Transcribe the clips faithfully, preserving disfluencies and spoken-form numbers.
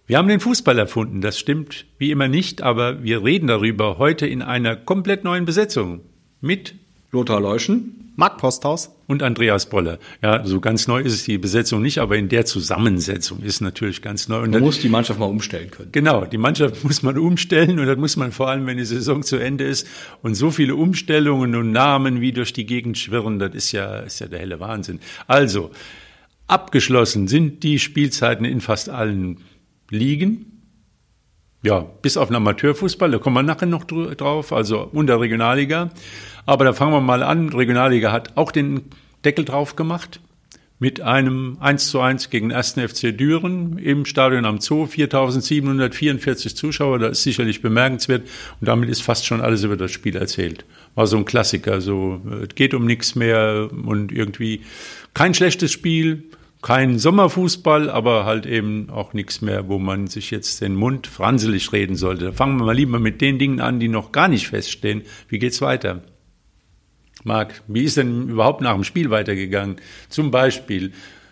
Wir haben den Fußball erfunden, das stimmt wie immer nicht, aber wir reden darüber heute in einer komplett neuen Besetzung mit Lothar Leuschen, Marc Posthaus und Andreas Boller. Ja, so ganz neu ist es die Besetzung nicht, aber in der Zusammensetzung ist natürlich ganz neu. Und man dann, muss die Mannschaft mal umstellen können. Genau, die Mannschaft muss man umstellen und das muss man vor allem, wenn die Saison zu Ende ist. Und so viele Umstellungen und Namen wie durch die Gegend schwirren, das ist ja, ist ja der helle Wahnsinn. Also, abgeschlossen sind die Spielzeiten in fast allen Ligen. Ja, bis auf den Amateurfußball, da kommen wir nachher noch drauf, also unter Regionalliga. Aber da fangen wir mal an. Regionalliga hat auch den Deckel drauf gemacht mit einem eins zu eins gegen den ersten F C Düren im Stadion am Zoo. viertausendsiebenhundertvierundvierzig Zuschauer, das ist sicherlich bemerkenswert. Und damit ist fast schon alles über das Spiel erzählt. War so ein Klassiker, so es geht um nichts mehr und irgendwie kein schlechtes Spiel. Kein Sommerfußball, aber halt eben auch nichts mehr, wo man sich jetzt den Mund franselig reden sollte. Da fangen wir mal lieber mit den Dingen an, die noch gar nicht feststehen. Wie geht's weiter? Marc, wie ist denn überhaupt nach dem Spiel weitergegangen? Zum Beispiel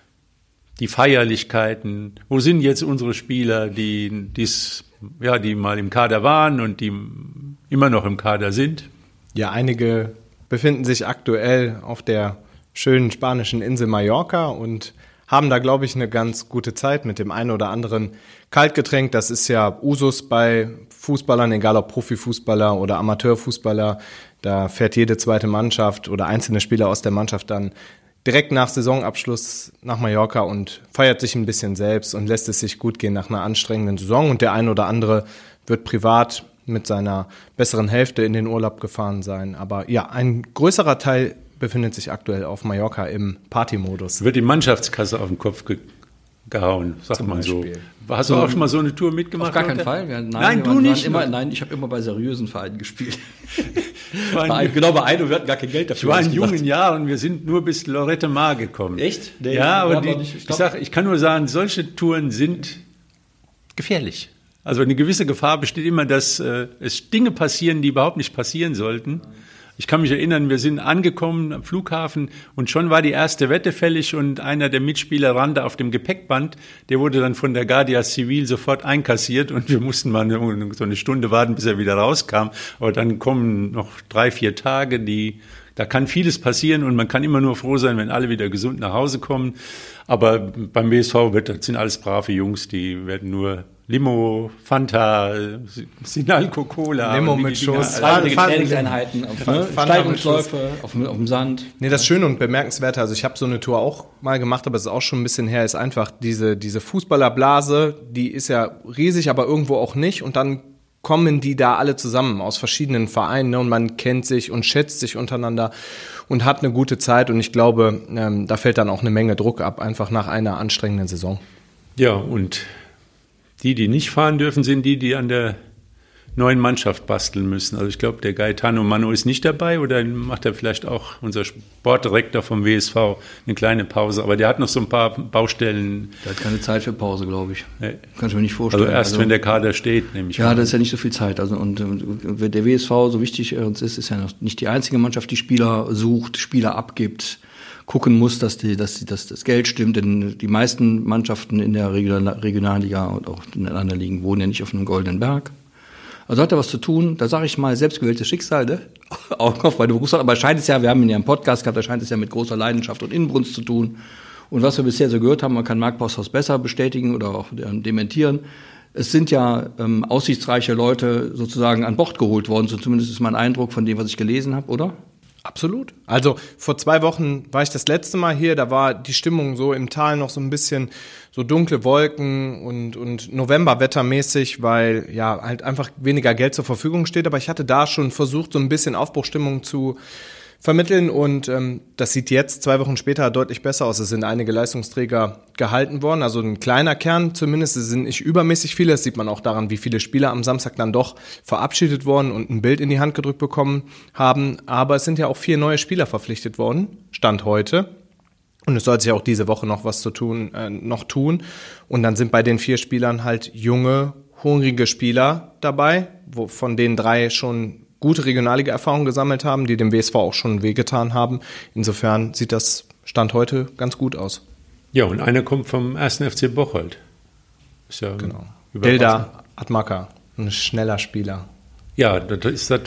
die Feierlichkeiten. Wo sind jetzt unsere Spieler, die, die's, ja, die mal im Kader waren und die immer noch im Kader sind? Ja, einige befinden sich aktuell auf der schönen spanischen Insel Mallorca und haben da, glaube ich, eine ganz gute Zeit mit dem einen oder anderen Kaltgetränk. Das ist ja Usus bei Fußballern, egal ob Profifußballer oder Amateurfußballer. Da fährt jede zweite Mannschaft oder einzelne Spieler aus der Mannschaft dann direkt nach Saisonabschluss nach Mallorca und feiert sich ein bisschen selbst und lässt es sich gut gehen nach einer anstrengenden Saison. Und der ein oder andere wird privat mit seiner besseren Hälfte in den Urlaub gefahren sein. Aber ja, ein größerer Teil befindet sich aktuell auf Mallorca im Partymodus. Wird die Mannschaftskasse auf den Kopf ge- gehauen, sagt Zum man Beispiel. so. Hast du auch schon mal so eine Tour mitgemacht? Auf gar keinen Leute? Fall. Wir, nein, nein wir du waren, nicht. Immer, nein, ich habe immer bei seriösen Vereinen gespielt. War bei, genau bei einem, wir hatten gar kein Geld dafür. Ich war in jungen Jahren und wir sind nur bis Lorette Mar gekommen. Echt? Nee, ja, aber die, nicht, ich, ich, sag, ich kann nur sagen, solche Touren sind gefährlich. Also eine gewisse Gefahr besteht immer, dass äh, es Dinge passieren, die überhaupt nicht passieren sollten. Ich kann mich erinnern, wir sind angekommen am Flughafen und schon war die erste Wette fällig und einer der Mitspieler rannte auf dem Gepäckband. Der wurde dann von der Guardia Civil sofort einkassiert und wir mussten mal so eine Stunde warten, bis er wieder rauskam. Aber dann kommen noch drei, vier Tage, die, da kann vieles passieren und man kann immer nur froh sein, wenn alle wieder gesund nach Hause kommen. Aber beim B S V wird, das sind alles brave Jungs, die werden nur Limo, Fanta, Sinal, Coca-Cola. Limo mit Schuss. Freiwillige Trainingseinheiten, auf, ne? Steigungsläufe auf, auf dem Sand. Nee, das Schöne und Bemerkenswerte, also ich habe so eine Tour auch mal gemacht, aber es ist auch schon ein bisschen her, ist einfach diese, diese Fußballerblase, die ist ja riesig, aber irgendwo auch nicht und dann kommen die da alle zusammen aus verschiedenen Vereinen, ne? Und man kennt sich und schätzt sich untereinander und hat eine gute Zeit und ich glaube, ähm, da fällt dann auch eine Menge Druck ab, einfach nach einer anstrengenden Saison. Ja, und die, die nicht fahren dürfen, sind die, die an der neuen Mannschaft basteln müssen. Also ich glaube, der Gaetano Mano ist nicht dabei oder macht er vielleicht auch unser Sportdirektor vom W S V eine kleine Pause. Aber der hat noch so ein paar Baustellen. Der hat keine Zeit für Pause, glaube ich. Nee. Kann ich mir nicht vorstellen. Also erst, also, wenn der Kader steht, nehme ich Ja, an. das ist ja nicht so viel Zeit. Also und, und der W S V, so wichtig uns ist, ist ja noch nicht die einzige Mannschaft, die Spieler sucht, Spieler abgibt, gucken muss, dass, die, dass, die, dass das Geld stimmt. Denn die meisten Mannschaften in der Regionalliga und auch in den anderen Ligen wohnen ja nicht auf einem goldenen Berg. Also hat er was zu tun, da sage ich mal, selbstgewähltes Schicksal, ne? Auch auf meine Berufswahl. Aber scheint es ja, wir haben ihn ja im Podcast gehabt, da scheint es ja mit großer Leidenschaft und Inbrunst zu tun. Und was wir bisher so gehört haben, man kann Marc Posthaus besser bestätigen oder auch dementieren. Es sind ja ähm, aussichtsreiche Leute sozusagen an Bord geholt worden, so zumindest ist mein Eindruck von dem, was ich gelesen habe, oder? Absolut. Also vor zwei Wochen war ich das letzte Mal hier, da war die Stimmung so im Tal noch so ein bisschen so dunkle Wolken und, und Novemberwettermäßig, weil ja halt einfach weniger Geld zur Verfügung steht. Aber ich hatte da schon versucht, so ein bisschen Aufbruchstimmung zu vermitteln und ähm, das sieht jetzt zwei Wochen später deutlich besser aus. Es sind einige Leistungsträger gehalten worden, also ein kleiner Kern zumindest. Es sind nicht übermäßig viele, das sieht man auch daran, wie viele Spieler am Samstag dann doch verabschiedet worden und ein Bild in die Hand gedrückt bekommen haben. Aber es sind ja auch vier neue Spieler verpflichtet worden, Stand heute. Und es soll sich auch diese Woche noch was zu tun, äh, noch tun. Und dann sind bei den vier Spielern halt junge, hungrige Spieler dabei, wo von denen drei schon gute Regionalliga-Erfahrungen gesammelt haben, die dem W S V auch schon wehgetan haben. Insofern sieht das Stand heute ganz gut aus. Ja, und einer kommt vom ersten F C Bocholt. Ist ja genau. Eldar Admaka, ein schneller Spieler. Ja, das ist das,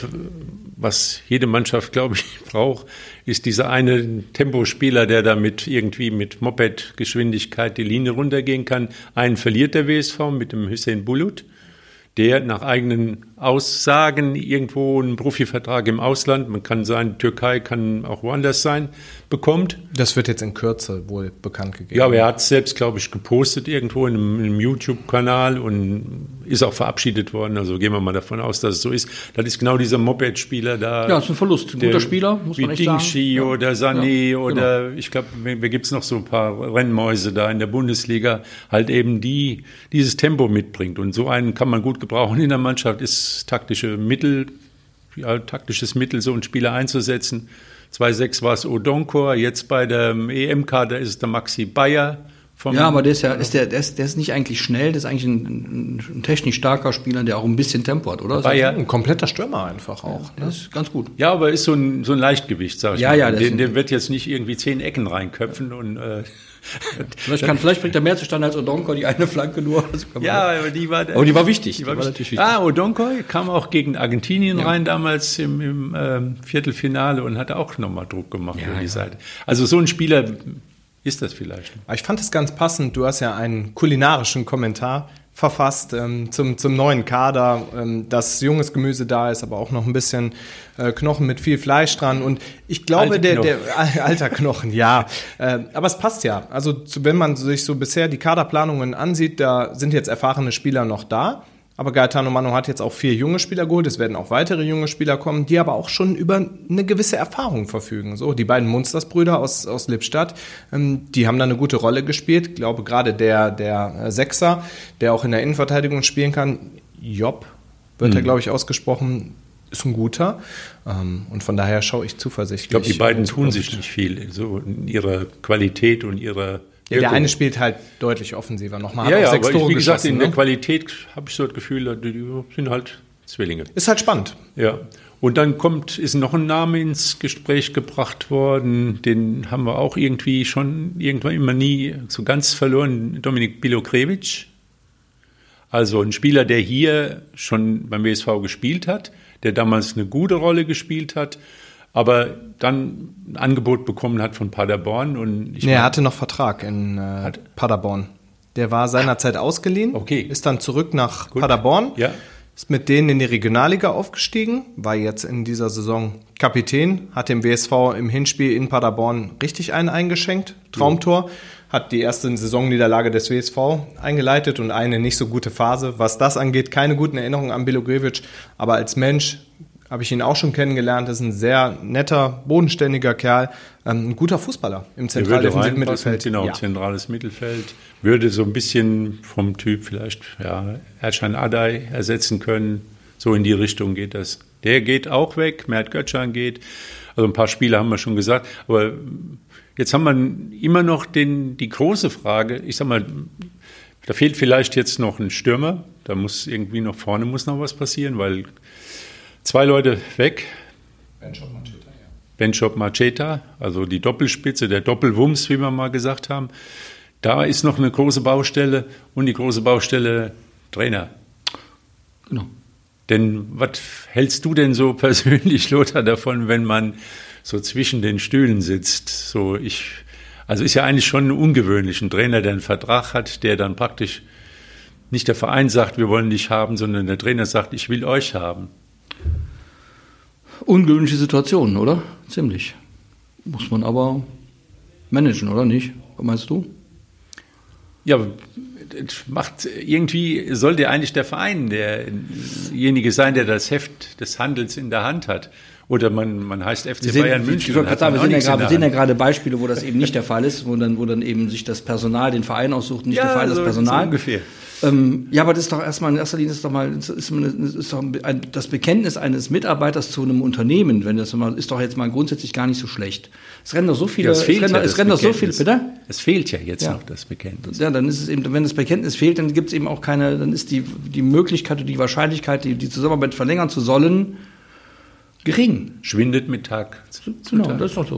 was jede Mannschaft, glaube ich, braucht, ist dieser eine Tempospieler, der da mit irgendwie mit Moped-Geschwindigkeit die Linie runtergehen kann. Einen verliert der W S V mit dem Hüseyin Bulut, der nach eigenen Aussagen irgendwo einen Profivertrag im Ausland, man kann sein, Türkei kann auch woanders sein, bekommt. Das wird jetzt in Kürze wohl bekannt gegeben. Ja, aber er hat es selbst, glaube ich, gepostet irgendwo in einem, in einem YouTube-Kanal und ist auch verabschiedet worden. Also gehen wir mal davon aus, dass es so ist. Das ist genau dieser Moped-Spieler da. Ja, das ist ein Verlust. Ein guter Spieler, muss man echt sagen. Wie Dingshi oder Sané ja, oder genau. Ich glaube, wer gibt es noch so ein paar Rennmäuse da in der Bundesliga, halt eben die dieses Tempo mitbringt. Und so einen kann man gut gebrauchen in der Mannschaft, ist taktische Mittel, ja, taktisches Mittel, so einen Spieler einzusetzen. zwei sechs war es Odonkor, jetzt bei der E M-Kader ist es der Maxi Bayer. Vom ja, aber der ist ja, ist der, der, ist, der ist nicht eigentlich schnell, der ist eigentlich ein, ein, ein technisch starker Spieler, der auch ein bisschen Tempo hat, oder? Bayer, ein kompletter Stürmer einfach auch. Ja, ne? Das ist ganz gut. Ja, aber ist so ein, so ein Leichtgewicht, sag ich ja, mal. Ja, der, der wird jetzt nicht irgendwie zehn Ecken reinköpfen und äh, vielleicht, kann, vielleicht bringt er mehr zustande als Odonkor, die eine Flanke nur. Ja, aber die war, aber die war wichtig. Die war, die war wichtig. natürlich wichtig. Ah, Odonkor kam auch gegen Argentinien ja. rein damals im, im ähm, Viertelfinale und hat auch nochmal Druck gemacht ja, über die ja. Seite. Also so ein Spieler ist das vielleicht. Ich fand es ganz passend. Du hast ja einen kulinarischen Kommentar verfasst ähm, zum, zum neuen Kader, ähm, dass junges Gemüse da ist, aber auch noch ein bisschen äh, Knochen mit viel Fleisch dran. Und ich glaube, Alte der, Knochen. der alter Knochen, ja. Äh, aber es passt ja. Also zu, wenn man sich so bisher die Kaderplanungen ansieht, da sind jetzt erfahrene Spieler noch da. Aber Gaetano Manno hat jetzt auch vier junge Spieler geholt. Es werden auch weitere junge Spieler kommen, die aber auch schon über eine gewisse Erfahrung verfügen. So, die beiden Munsters-Brüder aus, aus Lippstadt, ähm, die haben da eine gute Rolle gespielt. Ich glaube, gerade der, der Sechser, der auch in der Innenverteidigung spielen kann, Job, wird mhm. er, glaube ich, ausgesprochen, ist ein guter. Ähm, und von daher schaue ich zuversichtlich. Ich glaube, die beiden tun sich nicht viel, so in ihrer Qualität und ihrer Ja, der eine spielt halt deutlich offensiver nochmal. Ja, ja, aber ich, wie gesagt, in der Qualität habe ich so das Gefühl, die sind halt Zwillinge. Ist halt spannend. Ja. Und dann kommt, ist noch ein Name ins Gespräch gebracht worden, den haben wir auch irgendwie schon irgendwann immer nie so ganz verloren, Dominik Bilo-Krevic. Also ein Spieler, der hier schon beim W S V gespielt hat, der damals eine gute Rolle gespielt hat, aber dann ein Angebot bekommen hat von Paderborn. Und ich nee, er hatte noch Vertrag in äh, Paderborn. Der war seinerzeit ausgeliehen, okay. Ist dann zurück nach Gut. Paderborn, ja. Ist mit denen in die Regionalliga aufgestiegen, war jetzt in dieser Saison Kapitän, hat dem W S V im Hinspiel in Paderborn richtig einen eingeschenkt, Traumtor, ja. Hat die erste Saisonniederlage des W S V eingeleitet und eine nicht so gute Phase. Was das angeht, keine guten Erinnerungen an Bilo-Krevic, aber als Mensch habe ich ihn auch schon kennengelernt, ist ein sehr netter, bodenständiger Kerl, ähm, ein guter Fußballer im zentralen Mittelfeld. Genau, ja. Zentrales Mittelfeld. Würde so ein bisschen vom Typ vielleicht ja, Ercan Aday ersetzen können. So in die Richtung geht das. Der geht auch weg, Mert Götschan geht. Also ein paar Spiele haben wir schon gesagt. Aber jetzt haben wir immer noch den, die große Frage, ich sag mal, da fehlt vielleicht jetzt noch ein Stürmer. Da muss irgendwie noch vorne muss noch was passieren, weil zwei Leute weg. Benchop Macheta, ja. Benchop Macheta, also die Doppelspitze, der Doppelwumms, wie wir mal gesagt haben. Da ist noch eine große Baustelle und die große Baustelle Trainer. Genau. Denn was hältst du denn so persönlich, Lothar, davon, wenn man so zwischen den Stühlen sitzt? So ich, also ist ja eigentlich schon ungewöhnlich, ein Trainer, der einen Vertrag hat, der dann praktisch nicht der Verein sagt, wir wollen dich haben, sondern der Trainer sagt, ich will euch haben. Ungewöhnliche Situation, oder? Ziemlich. Muss man aber managen, oder nicht? Was meinst du? Ja, das macht irgendwie, sollte eigentlich der Verein derjenige sein, der das Heft des Handels in der Hand hat. Oder man, man heißt F C Bayern München. Ich sagen, wir, sehen ja grad, wir sehen ja gerade Beispiele, wo das eben nicht der Fall ist, wo dann, wo dann eben sich das Personal den Verein aussucht, nicht ja, der Verein so, das Personal. So ungefähr. Ähm, ja, aber das ist doch erstmal in erster Linie ist doch mal ist, ist doch ein, das Bekenntnis eines Mitarbeiters zu einem Unternehmen, wenn das mal ist doch jetzt mal grundsätzlich gar nicht so schlecht. Es rennen doch so viele, ja, es fehlt es rennen, ja es rennen doch so viele, bitte? Es fehlt ja jetzt ja. noch das Bekenntnis. Ja, dann ist es eben, wenn das Bekenntnis fehlt, dann gibt es eben auch keine, dann ist die die Möglichkeit und die Wahrscheinlichkeit, die, die Zusammenarbeit verlängern zu sollen, gering. Schwindet mit Tag zu, zu genau, Tag. Das ist doch so.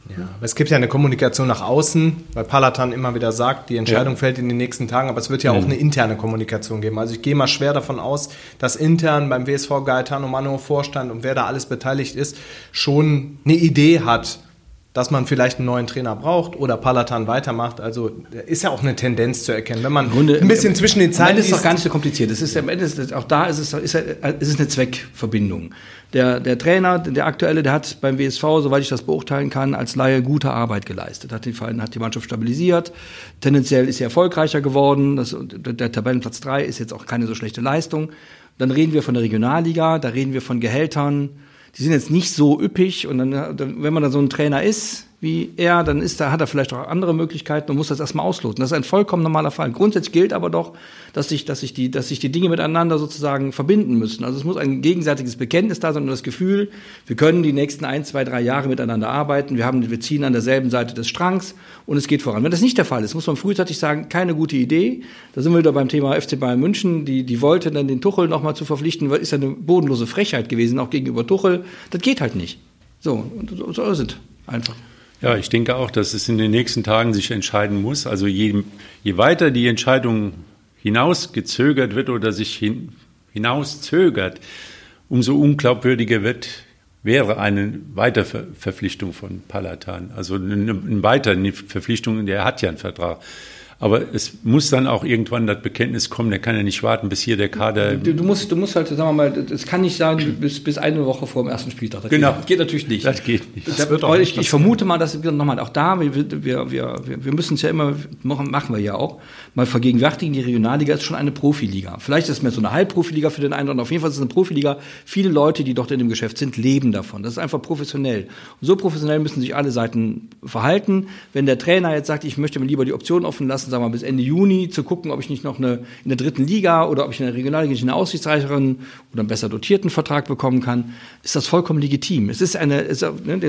Ja, aber es gibt ja eine Kommunikation nach außen, weil Palatan immer wieder sagt, die Entscheidung ja. fällt in den nächsten Tagen, aber es wird ja mhm. auch eine interne Kommunikation geben. Also ich gehe mal schwer davon aus, dass intern beim W S V Gaetano Manno Vorstand und wer da alles beteiligt ist, schon eine Idee hat, dass man vielleicht einen neuen Trainer braucht oder Palatan weitermacht. Also ist ja auch eine Tendenz zu erkennen. Wenn man Grunde, ein bisschen zwischen den Zeilen liest. Das ist liest, doch gar nicht so kompliziert. Das ist, am Ende ist, auch da ist es, ist, ist es eine Zweckverbindung. Der, der Trainer, der aktuelle, der hat beim W S V, soweit ich das beurteilen kann, als Laie gute Arbeit geleistet. Hat den Verein, hat die Mannschaft stabilisiert. Tendenziell ist er erfolgreicher geworden. Das, der Tabellenplatz drei ist jetzt auch keine so schlechte Leistung. Dann reden wir von der Regionalliga, da reden wir von Gehältern. Die sind jetzt nicht so üppig und dann, wenn man da so ein Trainer ist wie er, dann ist da, hat er vielleicht auch andere Möglichkeiten und muss das erstmal ausloten. Das ist ein vollkommen normaler Fall. Grundsätzlich gilt aber doch, dass sich, dass sich die, dass sich die Dinge miteinander sozusagen verbinden müssen. Also es muss ein gegenseitiges Bekenntnis da sein und das Gefühl, wir können die nächsten ein, zwei, drei Jahre miteinander arbeiten. Wir haben, wir ziehen an derselben Seite des Strangs und es geht voran. Wenn das nicht der Fall ist, muss man frühzeitig sagen, keine gute Idee. Da sind wir wieder beim Thema F C Bayern München. Die, die wollte dann den Tuchel nochmal zu verpflichten, weil ist ja eine bodenlose Frechheit gewesen, auch gegenüber Tuchel. Das geht halt nicht. So, so, so ist es einfach. Ja, ich denke auch, dass es in den nächsten Tagen sich entscheiden muss. Also je, je weiter die Entscheidung hinausgezögert wird oder sich hin, hinauszögert, umso unglaubwürdiger wird, wäre eine Weiterverpflichtung von Palatan. Also eine, eine weitere Verpflichtung, der hat ja einen Vertrag. Aber es muss dann auch irgendwann das Bekenntnis kommen, der kann ja nicht warten, bis hier der Kader... Du, du, musst, du musst halt, sagen wir mal, es kann nicht sein, bis, bis eine Woche vor dem ersten Spieltag. Das genau. Geht, das geht natürlich nicht. Das geht nicht. Das wird auch ich, ich vermute mal, dass wir nochmal, auch da, wir, wir, wir, wir müssen es ja immer, machen, machen wir ja auch, mal vergegenwärtigen, die Regionalliga ist schon eine Profiliga. Vielleicht ist es mehr so eine Halbprofiliga für den einen oder anderen. Auf jeden Fall ist es eine Profiliga. Viele Leute, die dort in dem Geschäft sind, leben davon. Das ist einfach professionell. Und so professionell müssen sich alle Seiten verhalten. Wenn der Trainer jetzt sagt, ich möchte mir lieber die Option offen lassen, sagen wir mal, bis Ende Juni zu gucken, ob ich nicht noch eine in der dritten Liga oder ob ich in der Regionalliga nicht einen aussichtsreicheren oder einen besser dotierten Vertrag bekommen kann, ist das vollkommen legitim. Es ist eine, es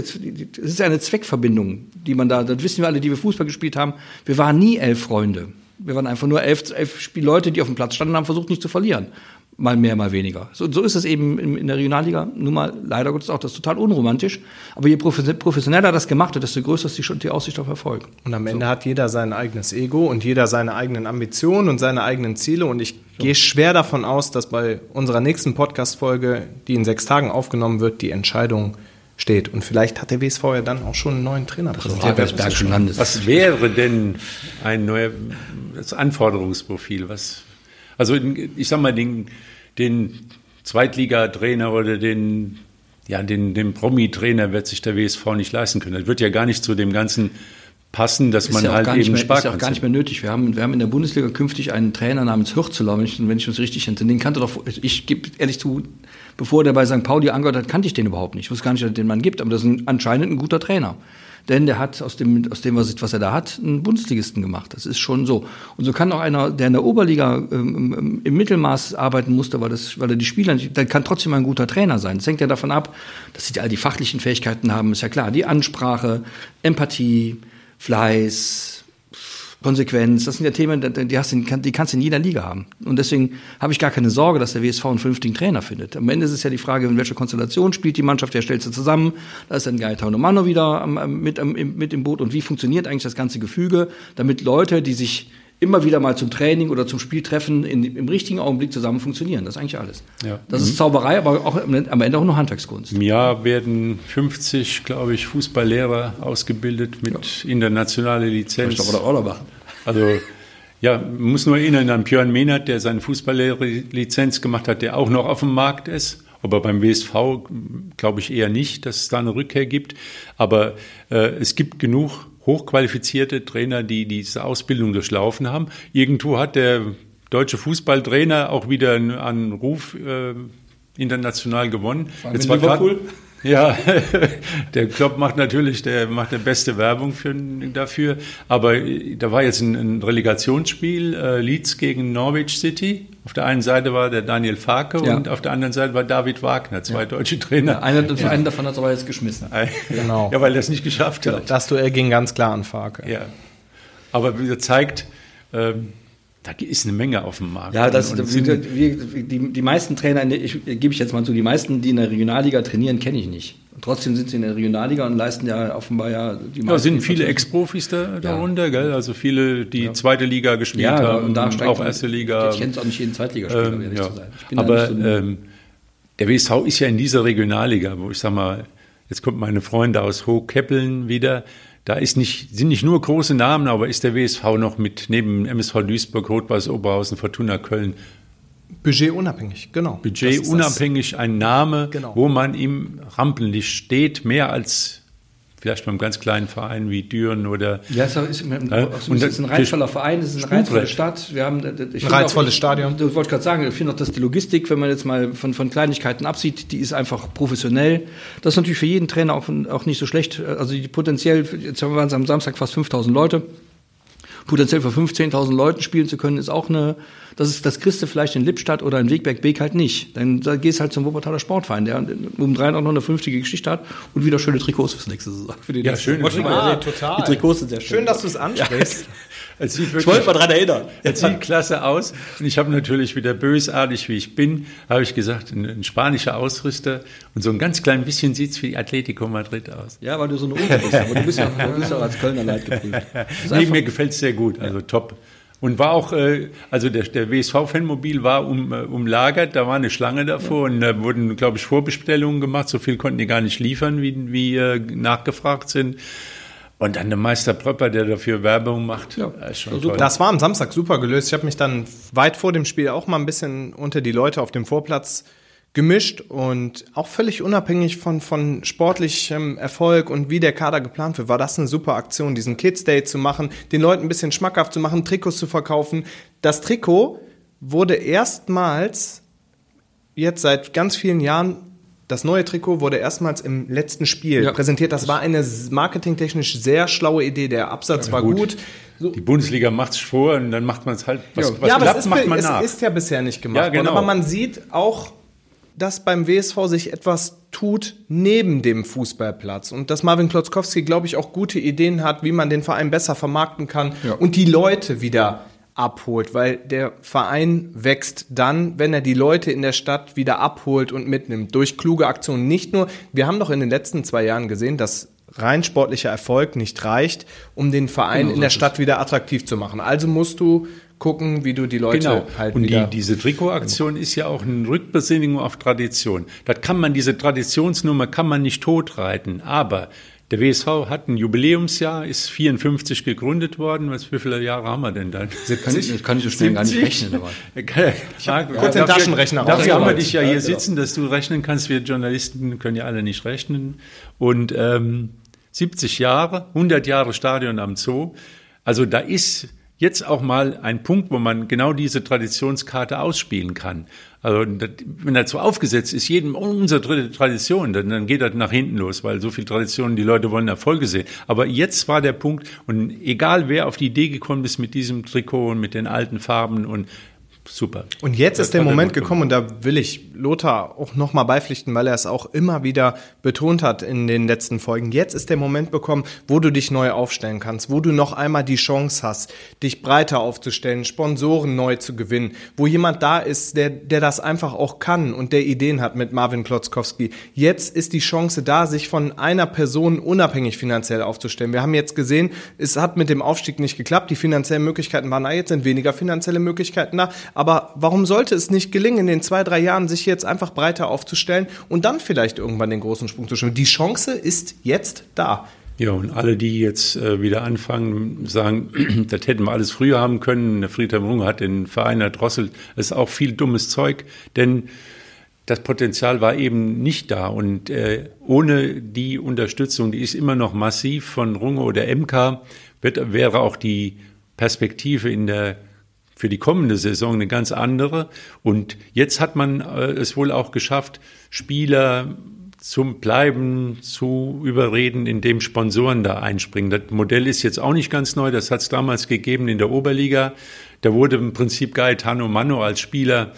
ist eine Zweckverbindung, die man da, das wissen wir alle, die wir Fußball gespielt haben. Wir waren nie elf Freunde. Wir waren einfach nur elf, elf Spielleute, die auf dem Platz standen und haben versucht, nicht zu verlieren. Mal mehr, mal weniger. So, so ist es eben in, in der Regionalliga. Nun mal, leider Gottes auch, das ist total unromantisch. Aber je professioneller das gemacht wird, desto größer ist die, die Aussicht auf Erfolg. Und am Ende so. hat jeder sein eigenes Ego und jeder seine eigenen Ambitionen und seine eigenen Ziele. Und ich so. gehe schwer davon aus, dass bei unserer nächsten Podcast-Folge, die in sechs Tagen aufgenommen wird, die Entscheidung steht. Und vielleicht hat der W S V ja dann auch schon einen neuen Trainer präsentiert. Was wäre denn ein neues Anforderungsprofil? Was, also ich sag mal, den, den Zweitligatrainer oder den, ja, den, den Promi-Trainer wird sich der W S V nicht leisten können. Das wird ja gar nicht zu dem Ganzen passen, dass man ja halt eben spart. Ist ja auch gar nicht mehr nötig. Wir haben, wir haben in der Bundesliga künftig einen Trainer namens Hürzeler, wenn ich, wenn ich uns richtig entsinne. Den kannte doch, ich gebe ehrlich zu, bevor der bei Sankt Pauli angehört hat, kannte ich den überhaupt nicht. Ich wusste gar nicht, dass es den Mann gibt, aber das ist ein, anscheinend ein guter Trainer. Denn der hat aus dem, aus dem was, was er da hat, einen Bundesligisten gemacht. Das ist schon so. Und so kann auch einer, der in der Oberliga ähm, im Mittelmaß arbeiten musste, weil, das, weil er die Spieler nicht, der kann trotzdem ein guter Trainer sein. Das hängt ja davon ab, dass sie all die fachlichen Fähigkeiten haben. Ist ja klar, die Ansprache, Empathie, Fleiß, Konsequenz, das sind ja Themen, die, hast du, die kannst du in jeder Liga haben. Und deswegen habe ich gar keine Sorge, dass der W S V einen vernünftigen Trainer findet. Am Ende ist es ja die Frage, in welcher Konstellation spielt die Mannschaft, wer stellt sie zusammen. Da ist dann Gaetano Manno wieder mit, mit im Boot. Und wie funktioniert eigentlich das ganze Gefüge, damit Leute, die sich immer wieder mal zum Training oder zum Spiel treffen, in, im richtigen Augenblick zusammen funktionieren. Das ist eigentlich alles. Ja. Das ist Zauberei, aber auch am Ende auch nur Handwerkskunst. Im Jahr werden fünfzig, glaube ich, Fußballlehrer ausgebildet mit ja. internationaler Lizenz. Das doch auch machen. Also, ja, man muss nur erinnern an Björn Mehnert, der seine Fußballlehrer-Lizenz gemacht hat, der auch noch auf dem Markt ist. Aber beim W S V glaube ich eher nicht, dass es da eine Rückkehr gibt. Aber äh, es gibt genug hochqualifizierte Trainer, die diese Ausbildung durchlaufen haben. Irgendwo hat der deutsche Fußballtrainer auch wieder einen Ruf äh, international gewonnen. Jetzt war Liverpool. Ja, der Klopp macht natürlich, der macht die beste Werbung für, dafür. Aber da war jetzt ein, ein Relegationsspiel, äh, Leeds gegen Norwich City. Auf der einen Seite war der Daniel Farke ja. und auf der anderen Seite war David Wagner, zwei ja. deutsche Trainer. Ja, einer, ja. einen davon hat es aber jetzt geschmissen. Genau. Ja, weil er es nicht geschafft hat. Das Duell ging ganz klar an Farke. Ja. Aber wie zeigt, ähm, da ist eine Menge auf dem Markt. Ja, das, und, und die, die, die meisten Trainer, ich gebe ich jetzt mal zu, die meisten, die in der Regionalliga trainieren, kenne ich nicht. Trotzdem sind sie in der Regionalliga und leisten ja offenbar ja die meisten. Da sind viele Ex-Profis da, darunter, ja. Gell? Also viele, die ja. zweite Liga gespielt ja, haben, und da auch erste Liga. Ich kenne es auch nicht jeden Zweitligaspieler, um ehrlich ja. zu sein. Ich bin Aber so ähm, der W S V ist ja in dieser Regionalliga, wo ich sag mal, jetzt kommt meine Freunde aus Hochkeppeln wieder. Da ist nicht, sind nicht nur große Namen, aber ist der W S V noch mit neben M S V Duisburg, Rot-Weiß Oberhausen, Fortuna Köln budgetunabhängig, genau. Budgetunabhängig ein Name, genau. wo man im Rampenlicht steht, mehr als vielleicht beim ganz kleinen Verein wie Düren oder. Ja, es ist, ein, äh, und das ist ein reizvoller Verein, es ist eine reizvolle Stadt. Wir haben ich ein reizvolles auch, Stadion. Ich, ich wollte gerade sagen, ich finde auch, dass die Logistik, wenn man jetzt mal von, von Kleinigkeiten absieht, die ist einfach professionell. Das ist natürlich für jeden Trainer auch, auch nicht so schlecht. Also die potenziell, jetzt waren es am Samstag fast fünftausend Leute. Potenziell für fünfzehntausend Leuten spielen zu können, ist auch eine, das ist, das kriegst du vielleicht in Lippstadt oder in Wegberg-Beek halt nicht. Dann da gehst halt zum Wuppertaler Sportverein, der obendrein auch noch eine vernünftige Geschichte hat und wieder schöne Trikots fürs nächste Saison. Für die ja, schön. Ah, total. Die Trikots sind sehr schön. Schön, dass du es ansprichst. Ja. Wirklich, ich wollte mal dran erinnern. Er sieht klasse aus. Und ich habe natürlich wieder bösartig, wie ich bin, habe ich gesagt, ein, ein spanischer Ausrüster. Und so ein ganz klein bisschen sieht es wie Atletico Madrid aus. Ja, weil du so eine Unter bist. Aber du bist ja du bist auch als Kölner Leid geprüft. Nee, mir gefällt es sehr gut. Also top. Und war auch, äh, also der, der W S V-Fanmobil war um, äh, umlagert, da war eine Schlange davor ja. und da wurden, glaube ich, Vorbestellungen gemacht. So viel konnten die gar nicht liefern, wie, wie äh, nachgefragt sind. Und dann der Meister Pröpper, der dafür Werbung macht. Ja, ist schon toll. Das war am Samstag super gelöst. Ich habe mich dann weit vor dem Spiel auch mal ein bisschen unter die Leute auf dem Vorplatz gemischt und auch völlig unabhängig von, von sportlichem Erfolg und wie der Kader geplant wird, war das eine super Aktion, diesen Kids Day zu machen, den Leuten ein bisschen schmackhaft zu machen, Trikots zu verkaufen. Das Trikot wurde erstmals jetzt seit ganz vielen Jahren Das neue Trikot wurde erstmals im letzten Spiel ja. präsentiert. Das war eine marketingtechnisch sehr schlaue Idee. Der Absatz ja, war gut. gut. So. Die Bundesliga macht es vor und dann macht man es halt, was, ja. was ja, aber klappt, es ist, macht man es nach. ist ja bisher nicht gemacht ja, genau. worden. Aber man sieht auch, dass beim W S V sich etwas tut neben dem Fußballplatz. Und dass Marvin Klotzkowski, glaube ich, auch gute Ideen hat, wie man den Verein besser vermarkten kann ja. und die Leute wieder abholt, weil der Verein wächst dann, wenn er die Leute in der Stadt wieder abholt und mitnimmt. Durch kluge Aktionen. Nicht nur, wir haben doch in den letzten zwei Jahren gesehen, dass rein sportlicher Erfolg nicht reicht, um den Verein genau, in der Stadt wieder attraktiv zu machen. Also musst du gucken, wie du die Leute genau. halt und wieder... Und die, diese Trikotaktion ist ja auch eine Rückbesinnung auf Tradition. Das kann man, diese Traditionsnummer kann man nicht totreiten, aber der W S V hat ein Jubiläumsjahr, ist vierundfünfzig gegründet worden. Was, wie viele Jahre haben wir denn dann? siebzig? Das kann ich so schnell gar nicht rechnen. Aber. Ich habe kurz den Taschenrechner raus. Dafür haben wir dich ja hier sitzen, dass du rechnen kannst. Wir Journalisten können ja alle nicht rechnen. Und ähm, siebzig Jahre, hundert Jahre Stadion am Zoo. Also da ist jetzt auch mal ein Punkt, wo man genau diese Traditionskarte ausspielen kann. Also das, wenn das so aufgesetzt ist, jedem oh, unsere dritte Tradition, dann, dann geht das nach hinten los, weil so viel Traditionen, die Leute wollen Erfolge sehen. Aber jetzt war der Punkt, und egal wer auf die Idee gekommen ist mit diesem Trikot und mit den alten Farben und super. Und jetzt das ist der Moment gekommen, und da will ich Lothar auch nochmal beipflichten, weil er es auch immer wieder betont hat in den letzten Folgen. Jetzt ist der Moment gekommen, wo du dich neu aufstellen kannst, wo du noch einmal die Chance hast, dich breiter aufzustellen, Sponsoren neu zu gewinnen, wo jemand da ist, der, der das einfach auch kann und der Ideen hat mit Marvin Klotzkowski. Jetzt ist die Chance da, sich von einer Person unabhängig finanziell aufzustellen. Wir haben jetzt gesehen, es hat mit dem Aufstieg nicht geklappt, die finanziellen Möglichkeiten waren da, jetzt sind weniger finanzielle Möglichkeiten da. Aber warum sollte es nicht gelingen, in den zwei, drei Jahren sich jetzt einfach breiter aufzustellen und dann vielleicht irgendwann den großen Sprung zu schaffen? Die Chance ist jetzt da. Ja, und alle, die jetzt äh, wieder anfangen, sagen, das hätten wir alles früher haben können. Der Friedhelm Runge hat den Verein erdrosselt. Das ist auch viel dummes Zeug, denn das Potenzial war eben nicht da. Und äh, ohne die Unterstützung, die ist immer noch massiv von Runge oder M K, wird, wäre auch die Perspektive in der für die kommende Saison eine ganz andere. Und jetzt hat man äh, es wohl auch geschafft, Spieler zum Bleiben zu überreden, indem Sponsoren da einspringen. Das Modell ist jetzt auch nicht ganz neu, das hat es damals gegeben in der Oberliga. Da wurde im Prinzip Gaetano Manno als Spieler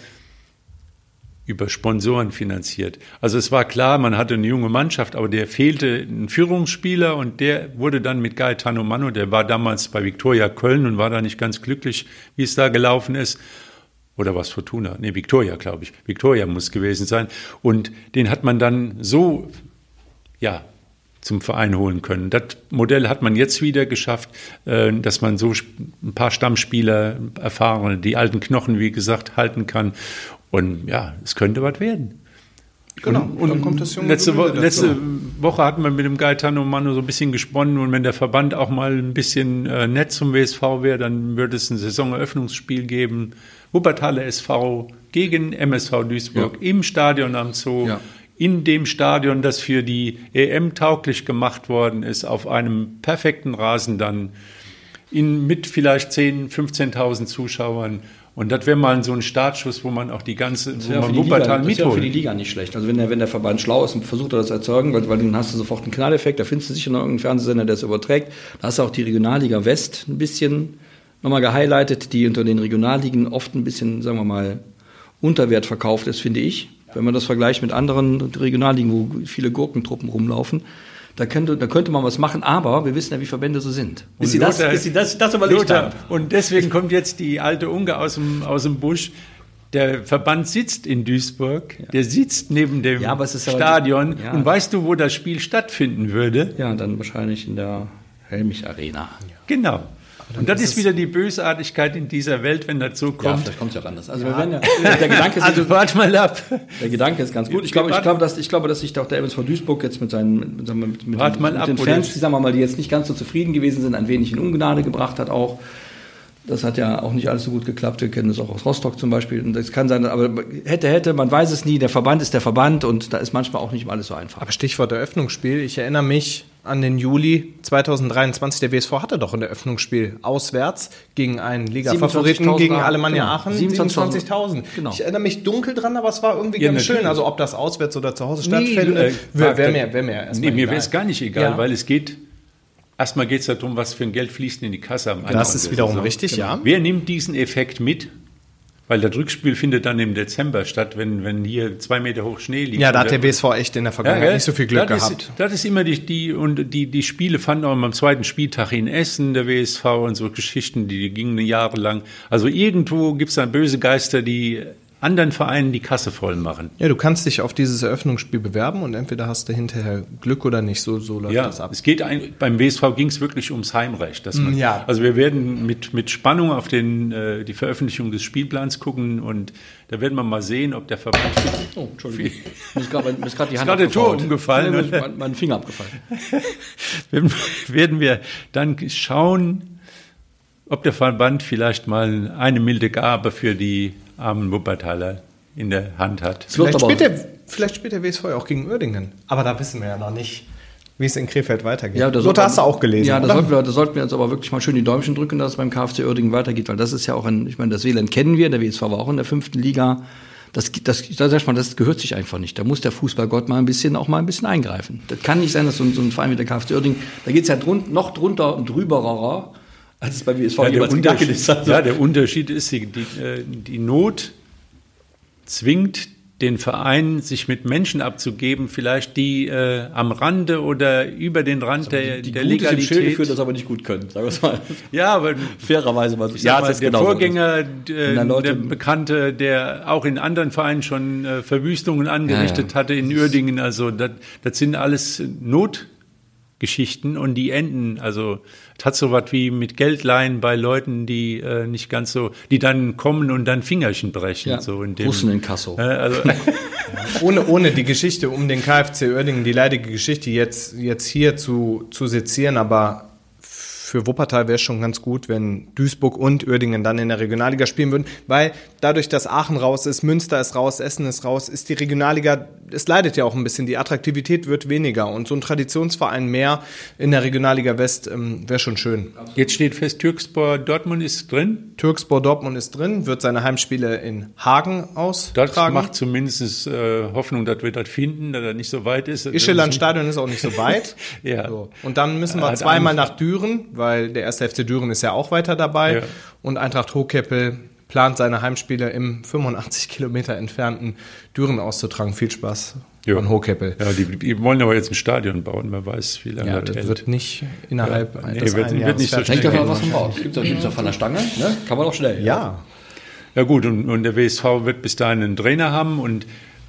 über Sponsoren finanziert. Also es war klar, man hatte eine junge Mannschaft, aber der fehlte ein Führungsspieler und der wurde dann mit Gaetano Manno, der war damals bei Viktoria Köln und war da nicht ganz glücklich, wie es da gelaufen ist. Oder was Fortuna? Nee, Viktoria, glaube ich. Viktoria muss gewesen sein. Und den hat man dann so ja, zum Verein holen können. Das Modell hat man jetzt wieder geschafft, äh, dass man so ein paar Stammspieler, erfahrene, die alten Knochen, wie gesagt, halten kann. Und ja, es könnte was werden. Genau, und, und dann und kommt das junge letzte, Wo- Gemüse letzte dazu. Woche hatten wir mit dem Gaetano Mano so ein bisschen gesponnen und wenn der Verband auch mal ein bisschen äh, nett zum W S V wäre, dann würde es ein Saisoneröffnungsspiel geben. Wuppertaler S V gegen M S V Duisburg Ja. im Stadion am Zoo. Ja. In dem Stadion, das für die E M tauglich gemacht worden ist, auf einem perfekten Rasen dann, in, mit vielleicht zehntausend, fünfzehntausend Zuschauern. Und das wäre mal so ein Startschuss, wo man auch die ganze, wo Ja, man für die Wuppertal Liga, das wäre für die mitholt. Liga nicht schlecht. Also wenn der, wenn der Verband schlau ist und versucht das zu erzeugen, weil, weil dann hast du sofort einen Knalleffekt, da findest du sicher noch irgendeinen Fernsehsender, der es überträgt. Da hast du auch die Regionalliga West ein bisschen nochmal gehighlightet, die unter den Regionalligen oft ein bisschen, sagen wir mal, Unterwert verkauft ist, finde ich. Wenn man das vergleicht mit anderen Regionalligen, wo viele Gurkentruppen rumlaufen, da könnte, da könnte man was machen, aber wir wissen ja, wie Verbände so sind. Bis sie das, Lothar- bis sie das, das überlegt Lothar, haben. Und deswegen kommt jetzt die alte Unge aus dem, aus dem Busch. Der Verband sitzt in Duisburg, der sitzt neben dem Ja, aber es ist aber- Stadion. ja. Und weißt du, wo das Spiel stattfinden würde? Ja, dann wahrscheinlich in der Helmich Arena. Genau. Und das ist ist wieder die Bösartigkeit in dieser Welt, wenn das so Ja, kommt. vielleicht kommt es ja auch anders. Also wir werden ja, der Gedanke ist, Also warte mal ab. der Gedanke ist ganz gut. Ich glaube, ich glaube, dass, ich glaube, dass sich auch der M S V Duisburg jetzt mit seinen, mit, mit, mit, Wart den, mal mit ab, den oder? Fans, die sagen wir mal, die jetzt nicht ganz so zufrieden gewesen sind, ein wenig in Ungnade gebracht hat auch. Das hat ja auch nicht alles so gut geklappt. Wir kennen das auch aus Rostock zum Beispiel. Und das kann sein, aber hätte, hätte, man weiß es nie. Der Verband ist der Verband und da ist manchmal auch nicht alles so einfach. Aber Stichwort Eröffnungsspiel, ich erinnere mich an den Juli zweitausenddreiundzwanzig, der W S V hatte doch ein Eröffnungsspiel auswärts gegen einen Liga-Favoriten, gegen siebenundzwanzigtausend Alemannia genau. Aachen, siebenundzwanzigtausend. siebenundzwanzigtausend. Genau. Ich erinnere mich dunkel dran, aber es war irgendwie Ja, ganz schön. natürlich. Also ob das auswärts oder zu Hause Nee, stattfände, äh, wäre wär Marc, mir, wär mir erstmal Nee, mir egal. wäre es gar nicht egal, Ja. weil es geht, erstmal geht es darum, was für ein Geld fließt in die Kasse am Anfang Das ist der wiederum Saison. richtig, ja. Wer nimmt diesen Effekt mit? Weil das Rückspiel findet dann im Dezember statt, wenn, wenn hier zwei Meter hoch Schnee liegt. Ja, da Und hat der W S V echt in der Vergangenheit gell? nicht so viel Glück das gehabt. Ist, das ist immer die, die, und die, die Spiele fanden auch am zweiten Spieltag in Essen, der W S V und so Geschichten, die gingen jahrelang. Also irgendwo gibt es dann böse Geister, die anderen Vereinen die Kasse voll machen. Ja, du kannst dich auf dieses Eröffnungsspiel bewerben und entweder hast du hinterher Glück oder nicht. So, so läuft Ja, das ab. es geht ein, beim W S V ging es wirklich ums Heimrecht. Dass man, Ja. Also wir werden mit, mit Spannung auf den, äh, die Veröffentlichung des Spielplans gucken und da werden wir mal sehen, ob der Verband... Oh, Entschuldigung. Mir ist gerade, mir ist gerade die Ist Hand gerade der Tor abgefault. umgefallen, Nee, mir ist oder? mein, mein Finger abgefallen. werden, werden wir dann schauen, ob der Verband vielleicht mal eine milde Gabe für die armen Wuppertaler in der Hand hat. Es wird Vielleicht aber- spielt, der, vielleicht spielt der W S V ja auch gegen Uerdingen. Aber da wissen wir ja noch nicht, wie es in Krefeld weitergeht. Ja, da Lothar, sollten- hast du auch gelesen, Ja, da oder? sollten, wir, da sollten wir uns aber wirklich mal schön die Däumchen drücken, dass es beim K F C Uerdingen weitergeht, weil das ist ja auch ein, ich meine, das W L A N kennen wir, der W S V war auch in der fünften Liga. Das, das, da sag ich mal, das gehört sich einfach nicht. Da muss der Fußballgott mal ein bisschen, auch mal ein bisschen eingreifen. Das kann nicht sein, dass so ein, so ein Verein wie der K F C Uerdingen, da geht's ja drun, noch drunter und drüberer, als es bei W S V Ja, der, jeweils gegangen Unterschied, ist. Also, ja, der Unterschied ist, die, die, äh, die Not zwingt den Verein, sich mit Menschen abzugeben, vielleicht die äh, am Rande oder über den Rand der, die der Gutes im Schilde Legalität. führen, das aber nicht gut können, sagen wir es mal. Ja, aber Fairerweise mal. Ich ja, sag mal, aber es der genauso. Vorgänger, äh, Na, Leute- der Bekannte, der auch in anderen Vereinen schon äh, Verwüstungen angerichtet Ja, ja. hatte in Uerdingen, also das, das sind alles Notgeschichten und die enden, also es hat so was wie mit Geldleihen bei Leuten, die äh, nicht ganz so, die dann kommen und dann Fingerchen brechen. Ja, so in dem, Russen in Kasso. Äh, also, Ohne, ohne die Geschichte um den K F C Uerdingen, die leidige Geschichte jetzt, jetzt hier zu, zu sezieren, aber für Wuppertal wäre es schon ganz gut, wenn Duisburg und Uerdingen dann in der Regionalliga spielen würden, weil dadurch, dass Aachen raus ist, Münster ist raus, Essen ist raus, ist die Regionalliga, es leidet ja auch ein bisschen, die Attraktivität wird weniger und so ein Traditionsverein mehr in der Regionalliga West ähm, wäre schon schön. jetzt steht fest, Türkspor Dortmund ist drin. Türkspor Dortmund ist drin, wird seine Heimspiele in Hagen Das austragen. macht zumindest äh, Hoffnung, dass wir das finden, dass er nicht so weit ist. Ischeland-Stadion ist auch nicht so weit. Ja. So. Und dann müssen wir Hat zweimal einfach- nach Düren, weil der erste F C Düren ist ja auch weiter dabei. Ja. Und Eintracht Hochkeppel plant seine Heimspiele im fünfundachtzig Kilometer entfernten Düren auszutragen. Viel Spaß Ja. von Hochkeppel. Ja, die, die wollen aber jetzt ein Stadion bauen, wer weiß, wie lange Ja, das das hält. wird nicht innerhalb Ja, nee, des wird- einen wird nicht so Jahres schnell fertig Hängt davon werden. ab, was man braucht. Gibt's ja, gibt's ja von der Stange, ne? Kann man auch schnell. Ja, Ja gut, und, und der W S V wird bis dahin einen Trainer haben und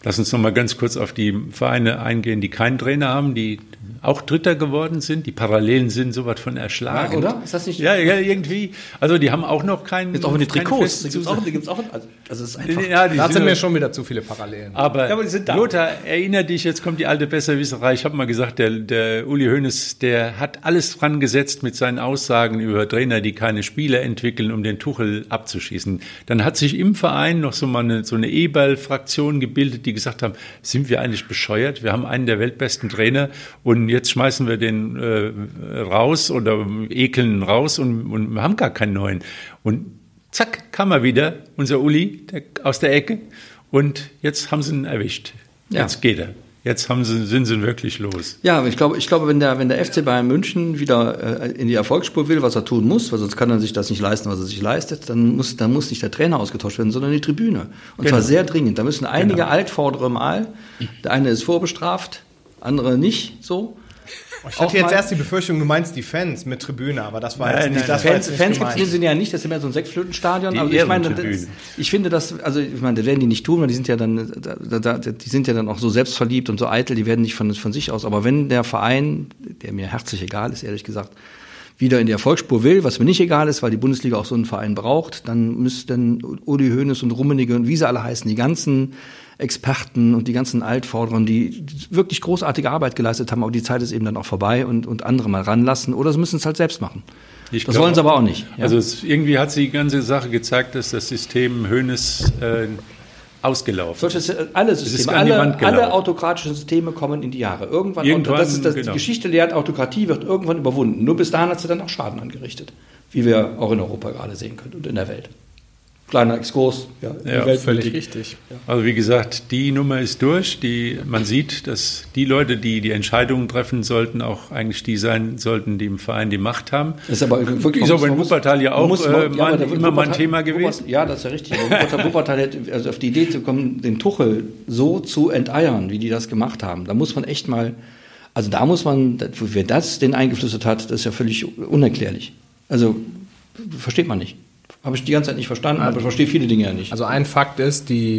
Lass uns noch mal ganz kurz auf die Vereine eingehen, die keinen Trainer haben, die auch Dritter geworden sind. Die Parallelen sind sowas von erschlagen. Ja, oder? Ist das nicht? Ja, ja, irgendwie. Also die haben auch noch keinen. Jetzt auch mit den Trikots. Die gibt's auch, die gibt's auch. Also es ist einfach. Ja, da sind mir schon wieder zu viele Parallelen. Aber, ja, aber die sind da. Lothar, erinnere dich, jetzt kommt die alte Besserwisserei. Ich habe mal gesagt, der, der Uli Hoeneß, der hat alles dran gesetzt mit seinen Aussagen über Trainer, die keine Spieler entwickeln, um den Tuchel abzuschießen. Dann hat sich im Verein noch so mal eine, so eine E-Ball-Fraktion gebildet, die gesagt haben, sind wir eigentlich bescheuert? Wir haben einen der weltbesten Trainer und jetzt schmeißen wir den äh, raus oder ekeln raus und, und wir haben gar keinen neuen. Und zack, kam er wieder, unser Uli der, aus der Ecke und jetzt haben sie ihn erwischt. Ja. Jetzt geht er. Jetzt haben sie, sind sie wirklich los. Ja, ich glaube, ich glaube, wenn der, wenn der F C Bayern München wieder äh, in die Erfolgsspur will, was er tun muss, weil sonst kann er sich das nicht leisten, was er sich leistet, dann muss, dann muss nicht der Trainer ausgetauscht werden, sondern die Tribüne. Und genau. zwar sehr dringend. Da müssen einige genau. Altvordere mal, der eine ist vorbestraft, andere nicht so. Ich hatte jetzt erst die Befürchtung, du meinst die Fans mit Tribüne, aber das war Nein, jetzt nicht nein, das. Fans, Fans gibt es ja nicht, das ist ja so ein Sechsflötenstadion. Aber ich meine, das, ich finde das, also ich meine, das werden die nicht tun, weil die sind ja dann, da, da, die sind ja dann auch so selbstverliebt und so eitel, die werden nicht von, von sich aus. Aber wenn der Verein, der mir herzlich egal ist, ehrlich gesagt, wieder in die Erfolgsspur will, was mir nicht egal ist, weil die Bundesliga auch so einen Verein braucht, dann müssten Uli Hoeneß und Rummenigge und wie sie alle heißen, die ganzen Experten und die ganzen Altvorderen, die wirklich großartige Arbeit geleistet haben, aber die Zeit ist eben dann auch vorbei und, und andere mal ranlassen oder sie müssen es halt selbst machen. Ich das glaub, wollen sie aber auch nicht. Ja? Also es, irgendwie hat sie die ganze Sache gezeigt, dass das System Hoeneß äh, ausgelaufen ist. Alle Systeme, alle, alle autokratischen Systeme kommen in die Jahre. Irgendwann, irgendwann das ist das, genau. Die Geschichte lehrt, Autokratie wird irgendwann überwunden. Nur bis dahin hat sie dann auch Schaden angerichtet, wie wir auch in Europa gerade sehen können und in der Welt. Kleiner Exkurs, ja, ja Welt völlig richtig. Ja. Also wie gesagt, die Nummer ist durch. Die, man sieht, dass die Leute, die die Entscheidungen treffen sollten, auch eigentlich die sein sollten, die im Verein die Macht haben. Das ist aber wirklich ist aber in Wuppertal ja auch muss, äh, ja, mal, immer Wuppertal, mal ein Thema gewesen. Wuppertal, ja, das ist ja richtig. Wuppertal, Wuppertal hätte, also auf die Idee zu kommen, den Tuchel so zu enteiern, wie die das gemacht haben, da muss man echt mal, also da muss man, wer das den eingeflüstert hat, das ist ja völlig unerklärlich. Also versteht man nicht. Habe ich die ganze Zeit nicht verstanden, aber ich verstehe viele Dinge ja nicht. Also ein Fakt ist, die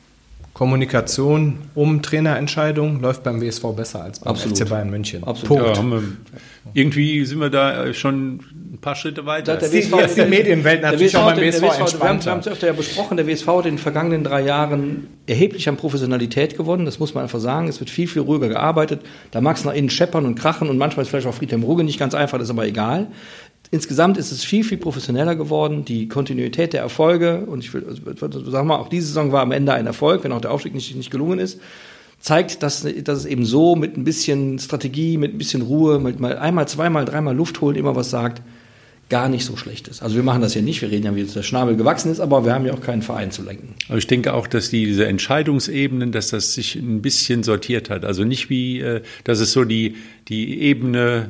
Kommunikation um Trainerentscheidungen läuft beim W S V besser als beim Absolut. F C Bayern München. Absolut. Ja, haben wir, irgendwie sind wir da schon ein paar Schritte weiter. Der W S V, jetzt die Medienwelt natürlich auch beim W S V entspannter. Wir haben, wir haben es öfter ja besprochen, der W S V hat in den vergangenen drei Jahren erheblich an Professionalität gewonnen, das muss man einfach sagen. Es wird viel, viel ruhiger gearbeitet. Da mag es nach innen scheppern und krachen und manchmal ist vielleicht auch Friedhelm Runge nicht ganz einfach, das ist aber egal. Insgesamt ist es viel, viel professioneller geworden. Die Kontinuität der Erfolge, und ich will, also, sagen wir mal, auch diese Saison war am Ende ein Erfolg, wenn auch der Aufstieg nicht, nicht gelungen ist, zeigt, dass, dass es eben so mit ein bisschen Strategie, mit ein bisschen Ruhe, mit mal einmal, zweimal, dreimal Luft holen, immer was sagt, gar nicht so schlecht ist. Also wir machen das ja nicht, wir reden ja, wie jetzt der Schnabel gewachsen ist, aber wir haben ja auch keinen Verein zu lenken. Aber ich denke auch, dass die, diese Entscheidungsebenen, dass das sich ein bisschen sortiert hat. Also nicht wie, dass es so die, die Ebene,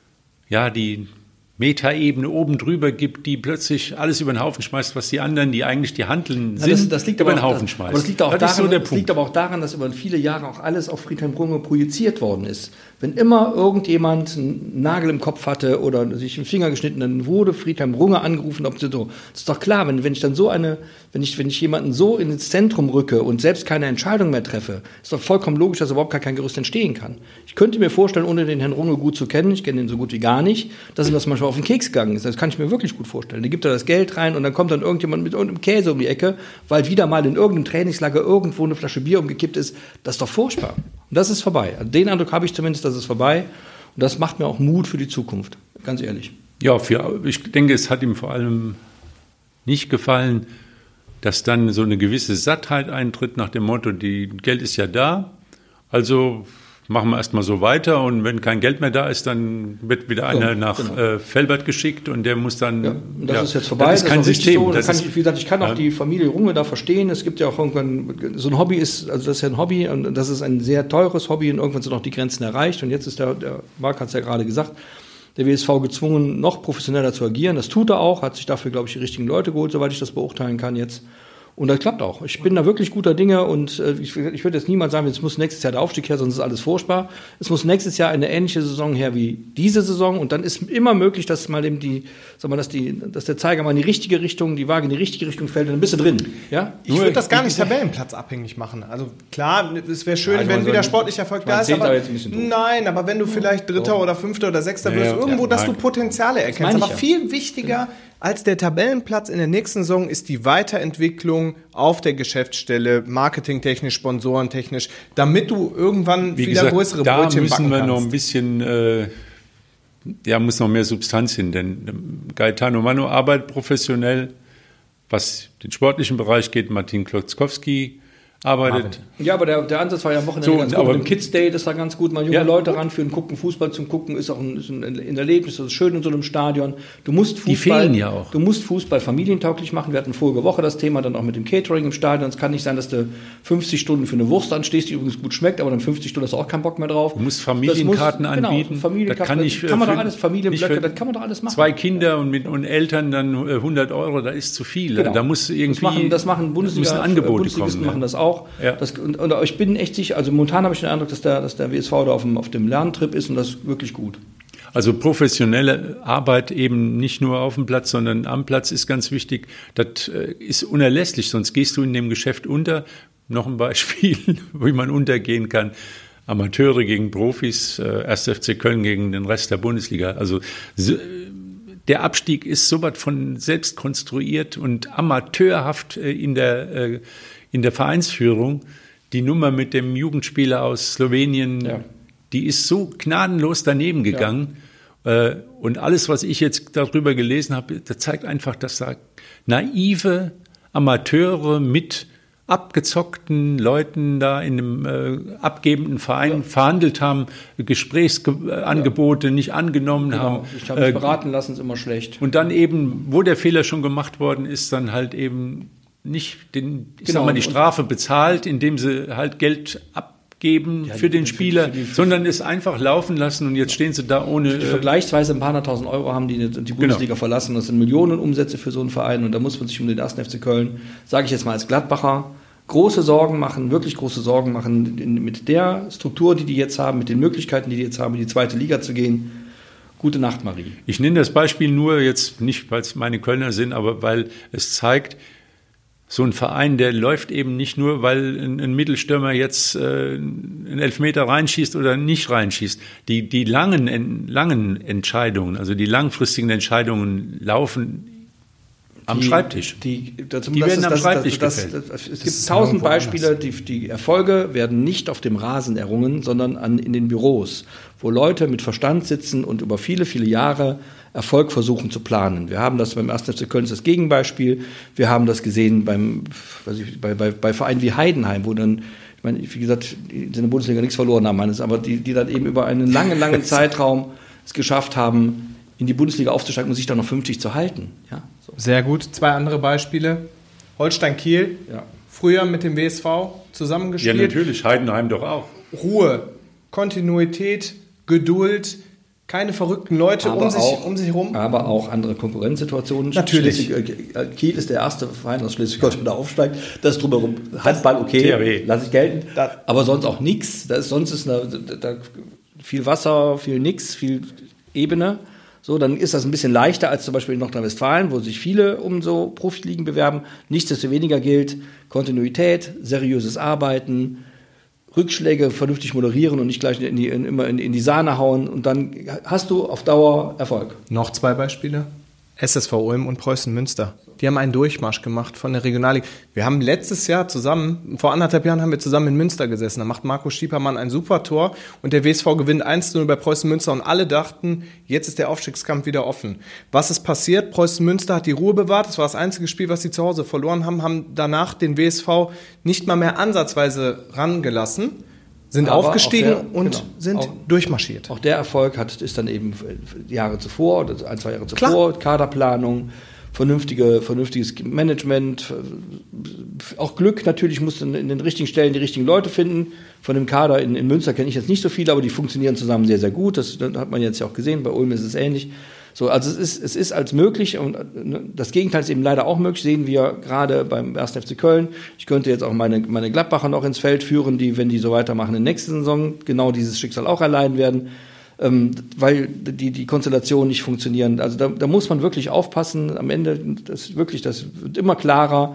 ja, die Metaebene oben drüber gibt, die plötzlich alles über den Haufen schmeißt, was die anderen, die eigentlich die Handeln sind, ja, das, das liegt über aber den auch, Haufen das, schmeißt. Aber das liegt, auch das daran, ist so der das Punkt. liegt aber auch daran, dass über viele Jahre auch alles auf Friedhelm Runge projiziert worden ist. Wenn immer irgendjemand einen Nagel im Kopf hatte oder sich einen Finger geschnitten, dann wurde Friedhelm Runge angerufen. Ob so. Das ist doch klar, wenn, wenn ich dann so eine, wenn ich, wenn ich jemanden so ins Zentrum rücke und selbst keine Entscheidung mehr treffe, ist doch vollkommen logisch, dass überhaupt gar kein Gerüst entstehen kann. Ich könnte mir vorstellen, ohne den Herrn Runge gut zu kennen, ich kenne ihn so gut wie gar nicht, dass ihm das manchmal auf den Keks gegangen ist. Das kann ich mir wirklich gut vorstellen. Da gibt er das Geld rein und dann kommt dann irgendjemand mit irgendeinem Käse um die Ecke, weil wieder mal in irgendeinem Trainingslager irgendwo eine Flasche Bier umgekippt ist. Das ist doch furchtbar. Und das ist vorbei. Also den Eindruck habe ich zumindest, das ist vorbei. Und das macht mir auch Mut für die Zukunft. Ganz ehrlich. Ja, für, ich denke, es hat ihm vor allem nicht gefallen, dass dann so eine gewisse Sattheit eintritt nach dem Motto, die Geld ist ja da, also machen wir erstmal so weiter und wenn kein Geld mehr da ist, dann wird wieder einer ja, nach genau. äh, Felbert geschickt und der muss dann... Ja, das ja, ist jetzt vorbei. Das ist kein das ist System. So. Das kann ist, ich, wie gesagt, ich kann auch ja. die Familie Runge da verstehen. Es gibt ja auch irgendwann, so ein Hobby ist, also das ist ja ein Hobby und das ist ein sehr teures Hobby und irgendwann sind auch die Grenzen erreicht und jetzt ist der, der Marc hat es ja gerade gesagt, der W S V gezwungen, noch professioneller zu agieren. Das tut er auch, hat sich dafür, glaube ich, die richtigen Leute geholt, soweit ich das beurteilen kann jetzt. Und das klappt auch. Ich bin da wirklich guter Dinge und äh, ich, ich würde jetzt niemals sagen, jetzt muss nächstes Jahr der Aufstieg her, sonst ist alles furchtbar. Es muss nächstes Jahr eine ähnliche Saison her wie diese Saison und dann ist immer möglich, dass mal eben die, sag mal, dass die, dass der Zeiger mal in die richtige Richtung, die Waage in die richtige Richtung fällt und dann bist du drin. Ja? Ich würde das gar nicht tabellenplatzabhängig machen. Also klar, es wäre schön, Ja, wenn meine, wieder so sportlicher Erfolg da ist. Zehnter Aber jetzt ein bisschen doof. nein, aber wenn du vielleicht Dritter So. oder Fünfter oder Sechster Ja, wirst, ja, irgendwo, ja, dass nein. du Potenziale erkennst. meine ich Aber ja. viel wichtiger als der Tabellenplatz in der nächsten Saison ist die Weiterentwicklung auf der Geschäftsstelle, marketingtechnisch, sponsorentechnisch, damit du irgendwann Wie wieder gesagt, größere da Brötchen müssen backen wir kannst. noch ein bisschen, äh, ja, muss noch mehr Substanz hin, denn ähm, Gaetano Manno arbeitet professionell, was den sportlichen Bereich geht. Martin Klotzkowski arbeitet. Ja, aber der, der Ansatz war ja am Wochenende So, ganz gut. aber- Mit dem Kids Day, das war ganz gut. Mal junge Ja. Leute ranführen, gucken, Fußball zum Gucken ist auch ein, ist ein, ein Erlebnis, das ist schön in so einem Stadion. Du musst Fußball, Die fehlen ja auch. Du musst Fußball familientauglich machen. Wir hatten vorige Woche das Thema dann auch mit dem Catering im Stadion. Es kann nicht sein, dass du fünfzig Stunden für eine Wurst anstehst, die übrigens gut schmeckt, aber dann fünfzig Stunden hast du auch keinen Bock mehr drauf. Du musst Familienkarten das muss, anbieten. Genau, Familienkarten, Das kann ich, kann man äh, doch für- alles, Familienblöcke, nicht für das kann man doch alles machen. Zwei Kinder und mit und Eltern dann äh, hundert Euro, das ist zu viel. Genau. Da muss irgendwie das machen, das machen Bundesliga, müssen Angebote Bundesligisten kommen. machen das auch. Ja. Das, und, und ich bin echt sicher, also momentan habe ich den Eindruck, dass der, dass der W S V da auf dem, auf dem Lerntrip ist und das ist wirklich gut. Also professionelle Arbeit eben nicht nur auf dem Platz, sondern am Platz ist ganz wichtig. Das äh, ist unerlässlich, sonst gehst du in dem Geschäft unter. Noch ein Beispiel, wie man untergehen kann. Amateure gegen Profis, äh, erster F C Köln gegen den Rest der Bundesliga. Also so, der Abstieg ist so was von selbst konstruiert und amateurhaft äh, in der, äh, in der Vereinsführung. Die Nummer mit dem Jugendspieler aus Slowenien, Ja. die ist so gnadenlos daneben gegangen. Äh, Und alles, was ich jetzt darüber gelesen habe, das zeigt einfach, dass da naive Amateure mit abgezockten Leuten da in einem äh, abgebenden Verein ja. verhandelt haben, Gesprächsangebote ja. nicht angenommen genau. haben. Ich habe mich äh, beraten lassen, ist immer schlecht. Und dann eben, wo der Fehler schon gemacht worden ist, dann halt eben nicht den, ich genau. sag mal, die Strafe bezahlt, indem sie halt Geld abgeben ja, für den für, Spieler, für die, für sondern es einfach laufen lassen und jetzt stehen sie da ohne... Die vergleichsweise ein paar hunderttausend Euro haben die die Bundesliga genau. verlassen. Das sind Millionen Umsätze für so einen Verein und da muss man sich um den ersten F C Köln, sage ich jetzt mal als Gladbacher, große Sorgen machen, wirklich große Sorgen machen in, mit der Struktur, die die jetzt haben, mit den Möglichkeiten, die die jetzt haben, in die zweite Liga zu gehen. Gute Nacht, Marie. Ich nenne das Beispiel nur jetzt nicht, weil es meine Kölner sind, aber weil es zeigt, so ein Verein, der läuft eben nicht nur, weil ein, ein Mittelstürmer jetzt äh, einen Elfmeter reinschießt oder nicht reinschießt. Die, die langen, en, langen Entscheidungen, also die langfristigen Entscheidungen laufen am die, Schreibtisch. Die, das, die das werden ist, am das, Schreibtisch das, das, gefällt. das, es gibt tausend Beispiele, die, die Erfolge werden nicht auf dem Rasen errungen, sondern an, in den Büros, wo Leute mit Verstand sitzen und über viele, viele Jahre Erfolg versuchen zu planen. Wir haben das beim ersten F C Köln, das Gegenbeispiel. Wir haben das gesehen beim, weiß ich, bei, bei, bei Vereinen wie Heidenheim, wo dann, ich meine, wie gesagt, die in der Bundesliga nichts verloren haben, meines, aber die, die dann eben über einen langen, langen Zeitraum es geschafft haben, in die Bundesliga aufzusteigen und sich dann noch fünfzig zu halten. Ja, so. Sehr gut. Zwei andere Beispiele. Holstein Kiel, ja. früher mit dem W S V zusammengespielt. Ja, natürlich. Heidenheim doch auch. Ruhe, Kontinuität, Geduld, keine verrückten Leute um sich, auch, um sich herum. Aber auch andere Konkurrenzsituationen. Natürlich. Schleswig, Kiel ist der erste Verein aus Schleswig-Holstein, der aufsteigt. Das ist drumherum Handball okay, lasse ich gelten. Das, aber sonst auch nichts. Sonst ist eine, da, viel Wasser, viel nix, viel Ebene. So, dann ist das ein bisschen leichter als zum Beispiel in Nordrhein-Westfalen, wo sich viele um so Profiligen bewerben. Nichtsdestoweniger gilt Kontinuität, seriöses Arbeiten, Rückschläge vernünftig moderieren und nicht gleich in die, in, immer in, in die Sahne hauen und dann hast du auf Dauer Erfolg. Noch zwei Beispiele. S S V Ulm und Preußen Münster. Die haben einen Durchmarsch gemacht von der Regionalliga. Wir haben letztes Jahr zusammen, vor anderthalb Jahren haben wir zusammen in Münster gesessen. Da macht Marco Stiepermann ein super Tor und der W S V gewinnt eins zu null bei Preußen Münster und alle dachten, jetzt ist der Aufstiegskampf wieder offen. Was ist passiert? Preußen Münster hat die Ruhe bewahrt. Das war das einzige Spiel, was sie zu Hause verloren haben, haben danach den W S V nicht mal mehr ansatzweise rangelassen. Sind aber aufgestiegen der, und genau, sind auch, durchmarschiert. Auch der Erfolg hat, ist dann eben Jahre zuvor, oder ein, zwei Jahre zuvor, Klar. Kaderplanung, vernünftige, vernünftiges Management, auch Glück natürlich, musst du in den richtigen Stellen die richtigen Leute finden. Von dem Kader in, in Münster kenne ich jetzt nicht so viele, aber die funktionieren zusammen sehr, sehr gut. Das, das hat man jetzt ja auch gesehen, bei Ulm ist es ähnlich. So, also es ist, es ist als möglich und das Gegenteil ist eben leider auch möglich, sehen wir gerade beim ersten F C Köln. Ich könnte jetzt auch meine, meine Gladbacher noch ins Feld führen, die, wenn die so weitermachen in der nächsten Saison, genau dieses Schicksal auch erleiden werden, ähm, weil die, die Konstellationen nicht funktionieren. Also da, da muss man wirklich aufpassen. Am Ende, das wirklich, das wird immer klarer.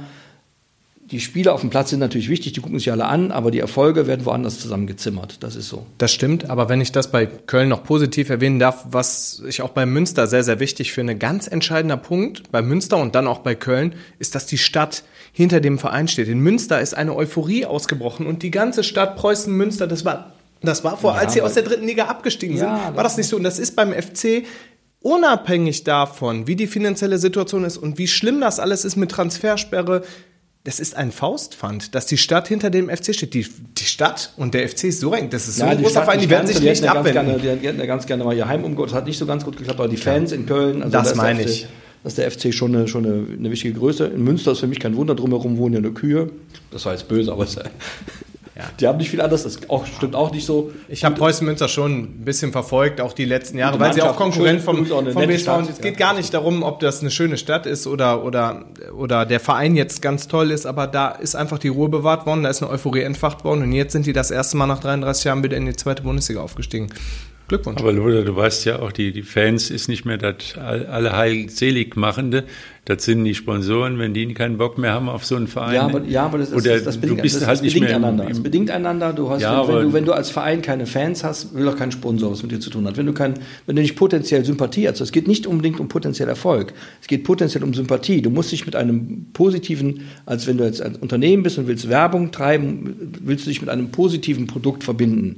Die Spieler auf dem Platz sind natürlich wichtig, die gucken sich alle an, aber die Erfolge werden woanders zusammengezimmert. Das ist so. Das stimmt, aber wenn ich das bei Köln noch positiv erwähnen darf, was ich auch bei Münster sehr, sehr wichtig finde, ganz entscheidender Punkt bei Münster und dann auch bei Köln, ist, dass die Stadt hinter dem Verein steht. In Münster ist eine Euphorie ausgebrochen und die ganze Stadt Preußen-Münster, das war, das war vor, ja, als sie aus der dritten Liga abgestiegen sind, ja, war das nicht so. Und das ist beim F C unabhängig davon, wie die finanzielle Situation ist und wie schlimm das alles ist mit Transfersperre. Das ist ein Faustpfand, dass die Stadt hinter dem F C steht. Die, die Stadt und der F C ist so eng, das ist so ja, ein großer Stadt, Verein, die werden sich die nicht abwenden. Gerne, die hätten ja ganz gerne mal ihr Heim umgebaut, das hat nicht so ganz gut geklappt, aber die Fans ja. in Köln, also das meine ich. Das ist der F C schon eine, schon eine, eine wichtige Größe. In Münster ist für mich kein Wunder, drumherum wohnen ja nur Kühe. Das war jetzt böse, aber es, ja. die haben nicht viel anderes, das auch, stimmt auch nicht so. Ich habe Preußen Münster schon ein bisschen verfolgt, auch die letzten Jahre, weil sie auch Konkurrent vom, vom B S V sind. Es geht gar nicht darum, ob das eine schöne Stadt ist oder, oder, oder der Verein jetzt ganz toll ist, aber da ist einfach die Ruhe bewahrt worden, da ist eine Euphorie entfacht worden und jetzt sind die das erste Mal nach dreiunddreißig Jahren wieder in die zweite Bundesliga aufgestiegen. Glückwunsch. Aber Lothar, du weißt ja auch, die, die Fans ist nicht mehr das alle heilselig Machende. Das sind die Sponsoren, wenn die keinen Bock mehr haben auf so einen Verein. Ja, aber, ja, aber das, ist, oder das, das bedingt, du bist das, halt das nicht bedingt mehr einander. Im, Es bedingt einander. Du hast, ja, wenn, wenn, du, wenn du als Verein keine Fans hast, will auch kein Sponsor was mit dir zu tun hat. Wenn du kein, wenn du nicht potenziell Sympathie hast, es geht nicht unbedingt um potenziell Erfolg. Es geht potenziell um Sympathie. Du musst dich mit einem positiven, als wenn du jetzt ein Unternehmen bist und willst Werbung treiben, willst du dich mit einem positiven Produkt verbinden.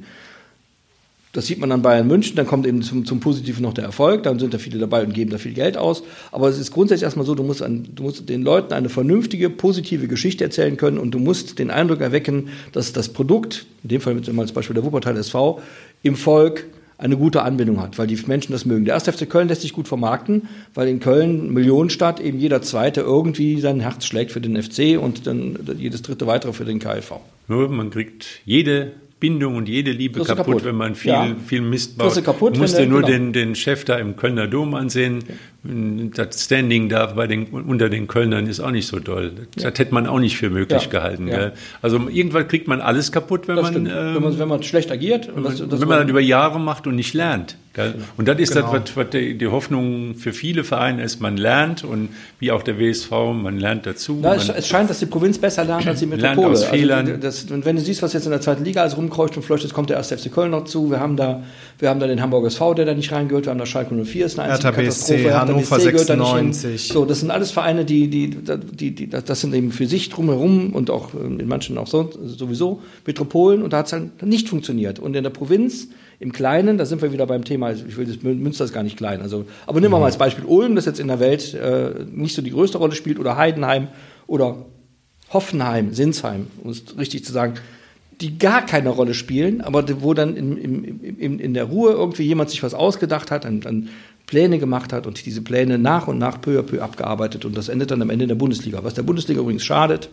Das sieht man an Bayern München, dann kommt eben zum, zum Positiven noch der Erfolg, dann sind da viele dabei und geben da viel Geld aus. Aber es ist grundsätzlich erstmal so, du musst, an, du musst den Leuten eine vernünftige, positive Geschichte erzählen können und du musst den Eindruck erwecken, dass das Produkt, in dem Fall mit zum Beispiel der Wuppertal S V, im Volk eine gute Anbindung hat, weil die Menschen das mögen. Der erste F C Köln lässt sich gut vermarkten, weil in Köln, Millionenstadt, eben jeder Zweite irgendwie sein Herz schlägt für den F C und dann jedes dritte weitere für den K F V. Nur man kriegt jede Bindung und jede Liebe kaputt, kaputt, wenn man viel, ja. viel Mist baut. Kaputt, du musst dir nur genau. den, den Chef da im Kölner Dom ansehen. Ja. Das Standing da bei den, unter den Kölnern ist auch nicht so doll. Das ja. hätte man auch nicht für möglich ja. gehalten. Ja. Gell? Also irgendwann kriegt man alles kaputt, wenn, man, ähm, wenn man wenn man schlecht agiert. Und das, das wenn man das über Jahre macht und nicht lernt. Gell? Genau. Und das ist genau. das, was, was die, die Hoffnung für viele Vereine ist. Man lernt und wie auch der W S V, man lernt dazu. Na, es, es scheint, dass die Provinz besser lernt als die Metropole. Lernt aus Fehlern. Also das, und wenn du siehst, was jetzt in der zweiten Liga alles rumkreucht und fleucht, jetzt kommt der erste F C Köln noch zu. Wir haben da, wir haben da den Hamburger S V, der da nicht reingehört. Wir haben da Schalke null vier, ist eine einzige Katastrophe. Hannover sechsundneunzig. So, das sind alles Vereine, die, die, die, die, das sind eben für sich drumherum und auch in manchen auch so, sowieso Metropolen und da hat es halt nicht funktioniert. Und in der Provinz, im Kleinen, da sind wir wieder beim Thema, ich will das, Münster ist gar nicht klein, also, aber nehmen wir mal als Beispiel Ulm, das jetzt in der Welt äh, nicht so die größte Rolle spielt, oder Heidenheim oder Hoffenheim, Sinsheim, um es richtig zu sagen, die gar keine Rolle spielen, aber wo dann in, in, in, in der Ruhe irgendwie jemand sich was ausgedacht hat, dann, dann Pläne gemacht hat und diese Pläne nach und nach peu à peu abgearbeitet und das endet dann am Ende in der Bundesliga, was der Bundesliga übrigens schadet,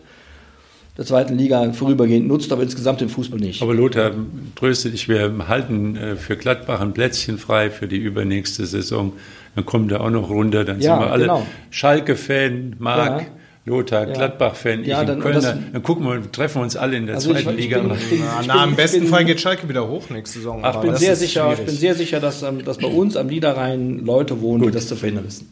der zweiten Liga vorübergehend nutzt, aber insgesamt den Fußball nicht. Aber Lothar, tröste dich, wir halten für Gladbach ein Plätzchen frei für die übernächste Saison. Dann kommen wir auch noch runter, dann ja, sind wir alle genau. Schalke-Fan, Marc, ja. Lothar, ja. Gladbach-Fan, ja, ich dann, Kölner. das, dann gucken wir, treffen wir uns alle in der also zweiten ich, Liga. Ich bin, ich bin, na, ich na, bin, im besten bin, Fall geht Schalke wieder hoch nächste Saison. Ach, bin sehr sicher, ich bin sehr sicher, dass, dass bei uns am Niederrhein Leute wohnen, Gut. die das zu verhindern wissen.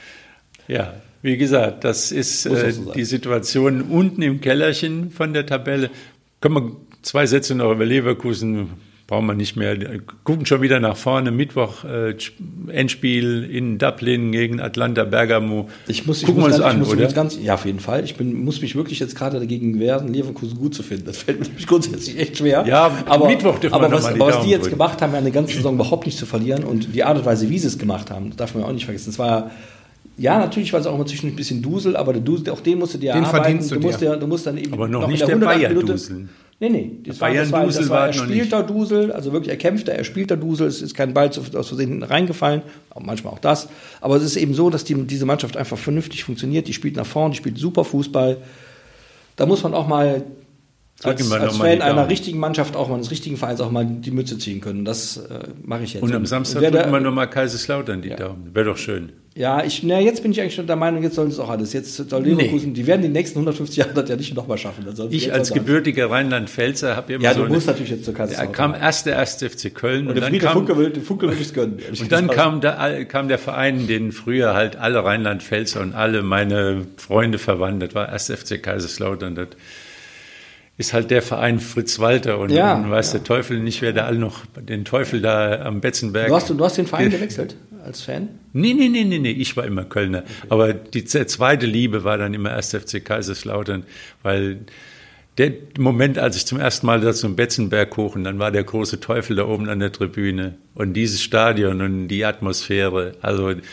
Ja, wie gesagt, das ist äh, so die Situation unten im Kellerchen von der Tabelle. Können wir zwei Sätze noch über Leverkusen, brauchen wir nicht mehr. Gucken schon wieder nach vorne. Mittwoch äh, Endspiel in Dublin gegen Atlanta Bergamo. Ich muss, ich Gucken muss wir uns ganz, an, ich muss oder? Ganz, ja, auf jeden Fall. Ich bin, muss mich wirklich jetzt gerade dagegen wehren, Leverkusen gut zu finden. Das fällt mir nämlich grundsätzlich echt schwer. Ja, aber Mittwoch dürfen aber wir was, noch mal die aber was Daumen die jetzt drücken. gemacht haben, eine ganze Saison überhaupt nicht zu verlieren und die Art und Weise, wie sie es gemacht haben, das darf man auch nicht vergessen. Es war ja, natürlich war es auch immer zwischen ein bisschen Dusel, aber der Dusel, auch den musst du dir den erarbeiten. Du, du, musst dir. ja, du musst dann eben aber noch, noch nicht in der der Bayer Minute, duseln. Nee, nee. Das war, Bayern das war, Dusel das war war er noch spielter Dusel, also wirklich erkämpfter, er spielter Dusel. Es ist kein Ball aus Versehen hinten reingefallen, auch manchmal auch das. Aber es ist eben so, dass die, diese Mannschaft einfach vernünftig funktioniert. Die spielt nach vorn, die spielt super Fußball. Da muss man auch mal als, als Fan einer richtigen Mannschaft, auch mal eines richtigen Vereins, auch mal die Mütze ziehen können. Das äh, mache ich jetzt. Und am Samstag drücken wir nochmal Kaiserslautern die ja. Daumen. Wäre doch schön. Ja, ich, na, jetzt bin ich eigentlich schon der Meinung, jetzt sollen sie es auch alles. Jetzt soll Leverkusen, nee. die werden die nächsten hundertfünfzig Jahre das ja nicht nochmal schaffen. Ich als gebürtiger Rheinland-Pfälzer habe immer ja, so... Ja, du musst natürlich jetzt zur Kaiserslautern. Da kam erst der erste F C Köln. Und, und der Friede Funke will, der Funke will es gönnen. Und dann kam der, kam der Verein, den früher halt alle Rheinland-Pfälzer und alle meine Freunde verwandt. Das war erst F C Kaiserslautern. Das ist halt der Verein Fritz Walter und ja, dann weiß ja. der Teufel nicht, wer da alle noch den Teufel da am Betzenberg... Du hast, du hast den Verein gewechselt als Fan? Nee, nee, nee, nee, nee, ich war immer Kölner. Okay. Aber die zweite Liebe war dann immer erst F C Kaiserslautern, weil der Moment, als ich zum ersten Mal da zum Betzenberg hoch und dann war der große Teufel da oben an der Tribüne und dieses Stadion und die Atmosphäre, also... Ja,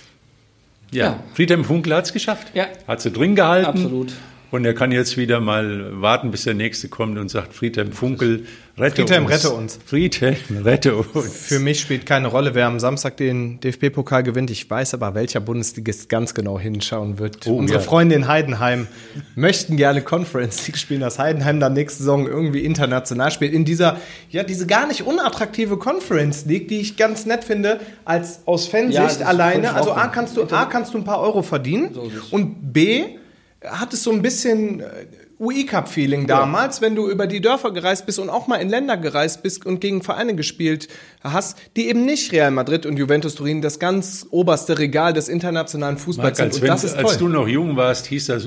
ja. Friedhelm Funkel hat es geschafft. Ja. Hat sie drin gehalten. Absolut. Und er kann jetzt wieder mal warten, bis der Nächste kommt und sagt, Friedhelm Funkel, rette Friedhelm, uns. rette uns. Friedhelm, rette uns. Für mich spielt keine Rolle, wer am Samstag den D F B-Pokal gewinnt. Ich weiß aber, welcher Bundesligist ganz genau hinschauen wird. Oh, Unsere ja. Freunde in Heidenheim möchten gerne Conference League spielen, dass Heidenheim dann nächste Saison irgendwie international spielt. In dieser, ja, diese gar nicht unattraktive Conference League, die ich ganz nett finde, als aus Fansicht ja, alleine. Also A kannst du, A kannst du ein paar Euro verdienen so und B hat es so ein bisschen U I-Cup-Feeling damals, ja. wenn du über die Dörfer gereist bist und auch mal in Länder gereist bist und gegen Vereine gespielt hast, die eben nicht Real Madrid und Juventus Turin das ganz oberste Regal des internationalen Fußballs Marc, sind. Und wenn, das ist toll. Als du noch jung warst, hieß das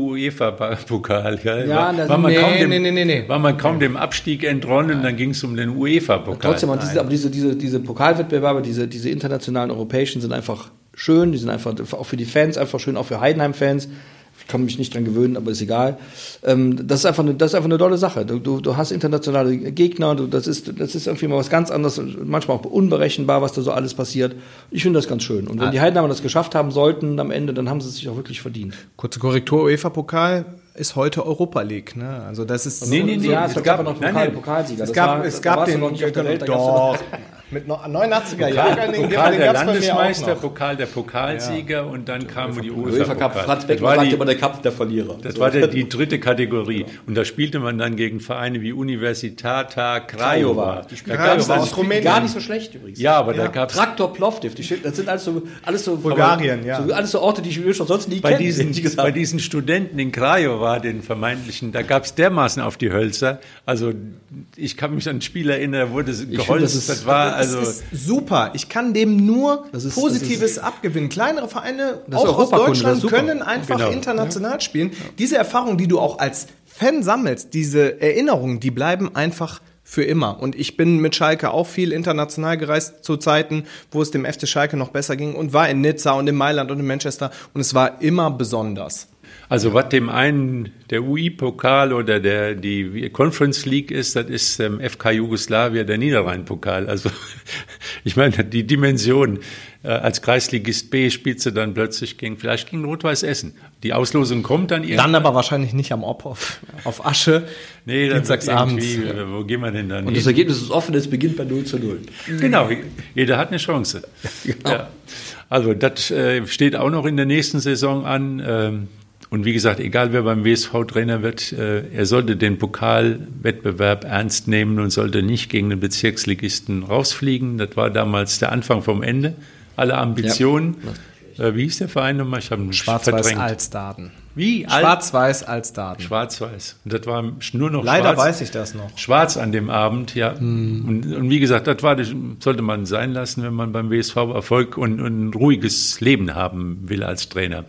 UEFA-Pokal. Gell? Ja, war, das war man nee, kaum dem, nee, nee, nee, nee. war man kaum dem Abstieg entronnen, dann ging es um den UEFA-Pokal. Trotzdem, diese, aber diese, diese, diese Pokalwettbewerbe, diese, diese internationalen europäischen sind einfach schön, die sind einfach auch für die Fans einfach schön, auch für Heidenheim-Fans. Ich kann mich nicht dran gewöhnen, aber ist egal. Ähm, das ist einfach eine, das ist einfach eine tolle Sache. Du, du, du hast internationale Gegner, du, das ist, das ist irgendwie mal was ganz anderes, manchmal auch unberechenbar, was da so alles passiert. Ich finde das ganz schön. Und wenn ah. die Heidenheimer das geschafft haben sollten am Ende, dann haben sie es sich auch wirklich verdient. Kurze Korrektur, UEFA-Pokal ist heute Europa League, ne? Also das ist... Nee, nee, nee. Ja, es, es gab gab noch nein, Pokal, nein. Pokalsieger. Es Das gab, war, es gab den... noch nicht auf der Welt, da doch, mit neunundachtziger Jahren. Pokal, Pokal der Landesmeister, Pokal der Pokalsieger ja. und dann kam die UEFA-Pokal. Franz Beckmann sagte immer der Cup der Verlierer. Das so. war der, die dritte Kategorie. Und da spielte man dann gegen Vereine wie Universitata Craiova. Die spielen gar, gar nicht so schlecht übrigens. Ja, aber ja. da gab es... Traktor Plovdiv, das sind alles so, alles so Bulgarien, ja. So, alles so Orte, die ich schon sonst nie bei kenne. Diesen, bei diesen Studenten in Craiova, den vermeintlichen, da gab es dermaßen auf die Hölzer. Also ich kann mich an ein Spiel erinnern, da wurde geholzt. Find, das, ist, das war also... Das ist super. Ich kann dem nur ist, Positives ist, abgewinnen. Kleinere Vereine auch aus Deutschland können einfach genau. international ja. spielen. Diese Erfahrung, die du auch als Fan sammelst, diese Erinnerungen, die bleiben einfach für immer. Und ich bin mit Schalke auch viel international gereist zu Zeiten, wo es dem F C Schalke noch besser ging und war in Nizza und in Mailand und in Manchester und es war immer besonders. Also was dem einen der U I-Pokal oder der die Conference League ist, das ist ähm, F K Jugoslawien, der Niederrhein-Pokal. Also ich meine, die Dimension, äh, als Kreisligist B spielst du dann plötzlich gegen, vielleicht gegen Rot-Weiß Essen. Die Auslosung kommt dann irgendwann. Dann aber wahrscheinlich nicht am Ophof, auf Asche, nee, dienstagsabends. Wo gehen wir denn dann Und das Ergebnis ist offen, es beginnt bei null zu null. Genau, jeder hat eine Chance. Genau. Ja. Also das äh, steht auch noch in der nächsten Saison an. Ähm, Und wie gesagt, egal wer beim W S V Trainer wird, äh, er sollte den Pokalwettbewerb ernst nehmen und sollte nicht gegen den Bezirksligisten rausfliegen. Das war damals der Anfang vom Ende. Alle Ambitionen. Ja. Äh, wie hieß der Verein nochmal? Ich habe ihn Schwarz-Weiß Alstaden. Wie? Schwarz-Weiß Alstaden. Schwarz-Weiß. Und das war nur noch Leider schwarz. weiß ich das noch. Schwarz an dem Abend, ja. Hm. Und, und wie gesagt, das war, das sollte man sein lassen, wenn man beim W S V Erfolg und, und ein ruhiges Leben haben will als Trainer.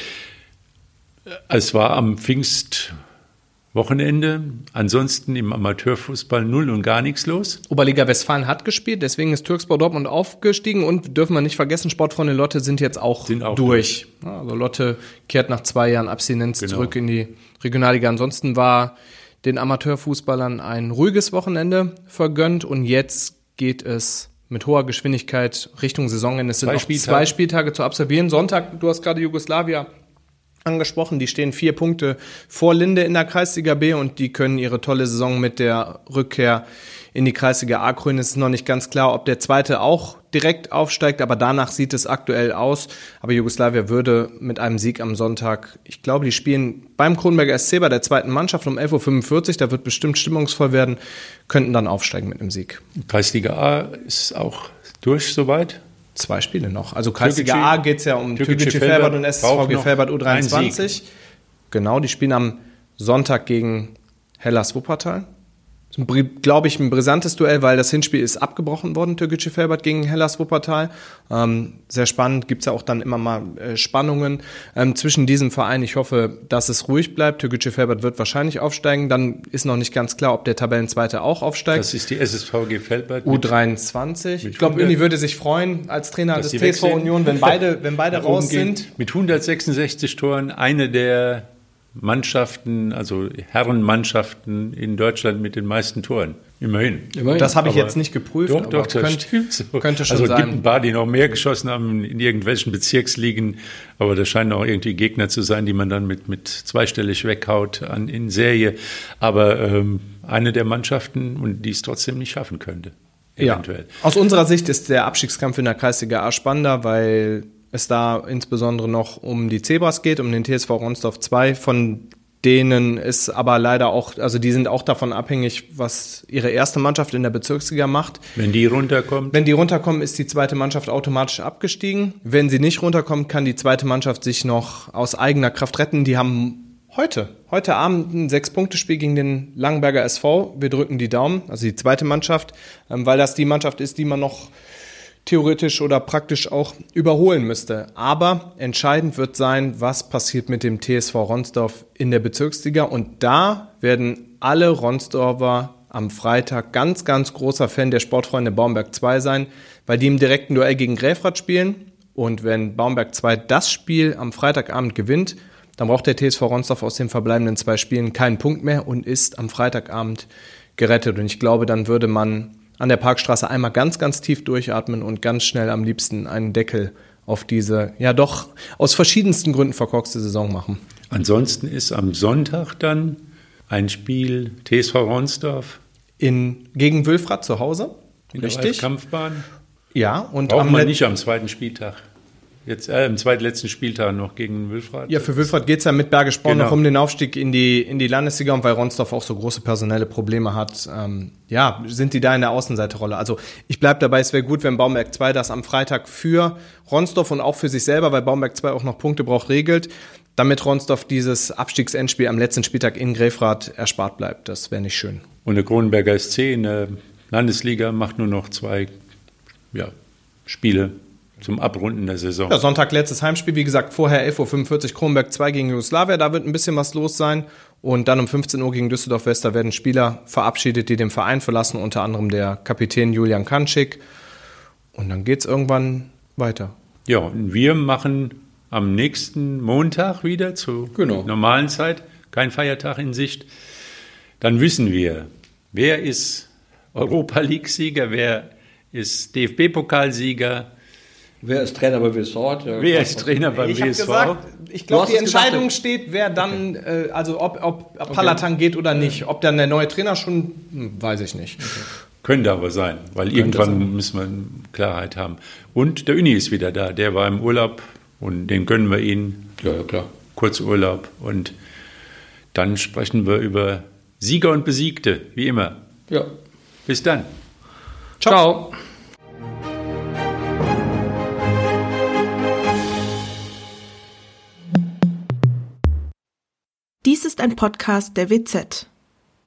Es war am Pfingstwochenende, ansonsten im Amateurfußball null und gar nichts los. Oberliga Westfalen hat gespielt, deswegen ist Türkspor Dortmund aufgestiegen und dürfen wir nicht vergessen, Sportfreunde Lotte sind jetzt auch, sind auch durch. durch. Also Lotte kehrt nach zwei Jahren Abstinenz genau. zurück in die Regionalliga. Ansonsten war den Amateurfußballern ein ruhiges Wochenende vergönnt und jetzt geht es mit hoher Geschwindigkeit Richtung Saisonende. Es sind zwei noch Spieltage. zwei Spieltage zu absolvieren. Sonntag, du hast gerade Jugoslawien angesprochen. Die stehen vier Punkte vor Linde in der Kreisliga B und die können ihre tolle Saison mit der Rückkehr in die Kreisliga A krönen. Es ist noch nicht ganz klar, ob der zweite auch direkt aufsteigt, aber danach sieht es aktuell aus. Aber Jugoslavia würde mit einem Sieg am Sonntag, ich glaube, die spielen beim Kronenberger S C bei der zweiten Mannschaft um elf Uhr fünfundvierzig, da wird bestimmt stimmungsvoll werden, könnten dann aufsteigen mit einem Sieg. Kreisliga A ist auch durch soweit? Zwei Spiele noch. Also Kreisliga A geht es ja um Türkgücü Felbert und S S V G Felbert U dreiundzwanzig. Genau, die spielen am Sonntag gegen Hellas Wuppertal. Glaube ich, ein brisantes Duell, weil das Hinspiel ist abgebrochen worden, Türkgücü Felbert gegen Hellas Wuppertal. Ähm, sehr spannend, gibt's ja auch dann immer mal äh, Spannungen ähm, zwischen diesem Verein. Ich hoffe, dass es ruhig bleibt. Türkgücü Felbert wird wahrscheinlich aufsteigen. Dann ist noch nicht ganz klar, ob der Tabellenzweite auch aufsteigt. Das ist die S S V G Felbert. U dreiundzwanzig. Ich glaube, Uni würde sich freuen als Trainer des T S V Union, wenn beide, wenn beide raus sind. Mit hundertsechsundsechzig Toren eine der Mannschaften, also Herrenmannschaften in Deutschland mit den meisten Toren. Immerhin. Immerhin. Das habe ich aber jetzt nicht geprüft. Doch, doch, das könnte, stimmt so. könnte schon also sein. Es gibt ein paar, die noch mehr geschossen haben in irgendwelchen Bezirksligen, aber das scheinen auch irgendwie Gegner zu sein, die man dann mit, mit zweistellig weghaut an, in Serie. Aber ähm, eine der Mannschaften, und die es trotzdem nicht schaffen könnte. Eventuell. Ja. Aus unserer Sicht ist der Abstiegskampf in der Kreisliga A spannender, weil es da insbesondere noch um die Zebras geht, um den T S V Ronsdorf zwei, von denen ist aber leider auch, also die sind auch davon abhängig, was ihre erste Mannschaft in der Bezirksliga macht. Wenn die runterkommt? Wenn die runterkommen, ist die zweite Mannschaft automatisch abgestiegen. Wenn sie nicht runterkommt, kann die zweite Mannschaft sich noch aus eigener Kraft retten. Die haben heute, heute Abend ein Sechs-Punkte-Spiel gegen den Langenberger S V. Wir drücken die Daumen, also die zweite Mannschaft, weil das die Mannschaft ist, die man noch theoretisch oder praktisch auch überholen müsste. Aber entscheidend wird sein, was passiert mit dem T S V Ronsdorf in der Bezirksliga. Und da werden alle Ronsdorfer am Freitag ganz, ganz großer Fan der Sportfreunde Baumberg zwei sein, weil die im direkten Duell gegen Gräfrath spielen. Und wenn Baumberg zwei das Spiel am Freitagabend gewinnt, dann braucht der T S V Ronsdorf aus den verbleibenden zwei Spielen keinen Punkt mehr und ist am Freitagabend gerettet. Und ich glaube, dann würde man an der Parkstraße einmal ganz, ganz tief durchatmen und ganz schnell am liebsten einen Deckel auf diese, ja doch aus verschiedensten Gründen verkorkste Saison machen. Ansonsten ist am Sonntag dann ein Spiel T S V Ronsdorf in gegen Wülfrath zu Hause. In der Richtig. Kampfbahn. Ja, und braucht am man Let- nicht am zweiten Spieltag. Jetzt äh, im zweitletzten Spieltag noch gegen Wülfrath. Ja, für Wülfrath geht's ja mit Bergisch Born Genau. noch um den Aufstieg in die in die Landesliga, und weil Ronsdorf auch so große personelle Probleme hat, ähm, ja, sind die da in der Außenseiterrolle. Also ich bleib dabei, es wäre gut, wenn Baumberg zwei das am Freitag für Ronsdorf und auch für sich selber, weil Baumberg zwei auch noch Punkte braucht, regelt, damit Ronsdorf dieses Abstiegsendspiel am letzten Spieltag in Gräfrath erspart bleibt. Das wäre nicht schön. Und der Kronenberger S C in der Landesliga macht nur noch zwei ja, Spiele zum Abrunden der Saison. Ja, Sonntag letztes Heimspiel, wie gesagt, vorher elf Uhr fünfundvierzig Kronenberg zwei gegen Jugoslavia, da wird ein bisschen was los sein. Und dann um fünfzehn Uhr gegen Düsseldorf West, da werden Spieler verabschiedet, die den Verein verlassen, unter anderem der Kapitän Julian Kanschik. Und dann geht's irgendwann weiter. Ja, und wir machen am nächsten Montag wieder zur Genau. normalen Zeit, kein Feiertag in Sicht. Dann wissen wir, wer ist Europa-League-Sieger, wer ist D F B-Pokalsieger, Wer ist Trainer bei W S V? Der wer ist Trainer beim Ich W habe S V. gesagt, ich Du glaube, hast die es gesagt, Entscheidung ja. steht, wer dann, äh, also ob, ob Palatan geht oder nicht. Ob dann der neue Trainer schon, hm, weiß ich nicht. Könnte aber sein, weil irgendwann müssen wir Klarheit haben. Und der Uni ist wieder da, der war im Urlaub und den gönnen wir ihn. Ja, ja, klar. Kurzurlaub. Und dann sprechen wir über Sieger und Besiegte, wie immer. Ja. Bis dann. Ciao. Dies ist ein Podcast der W Z.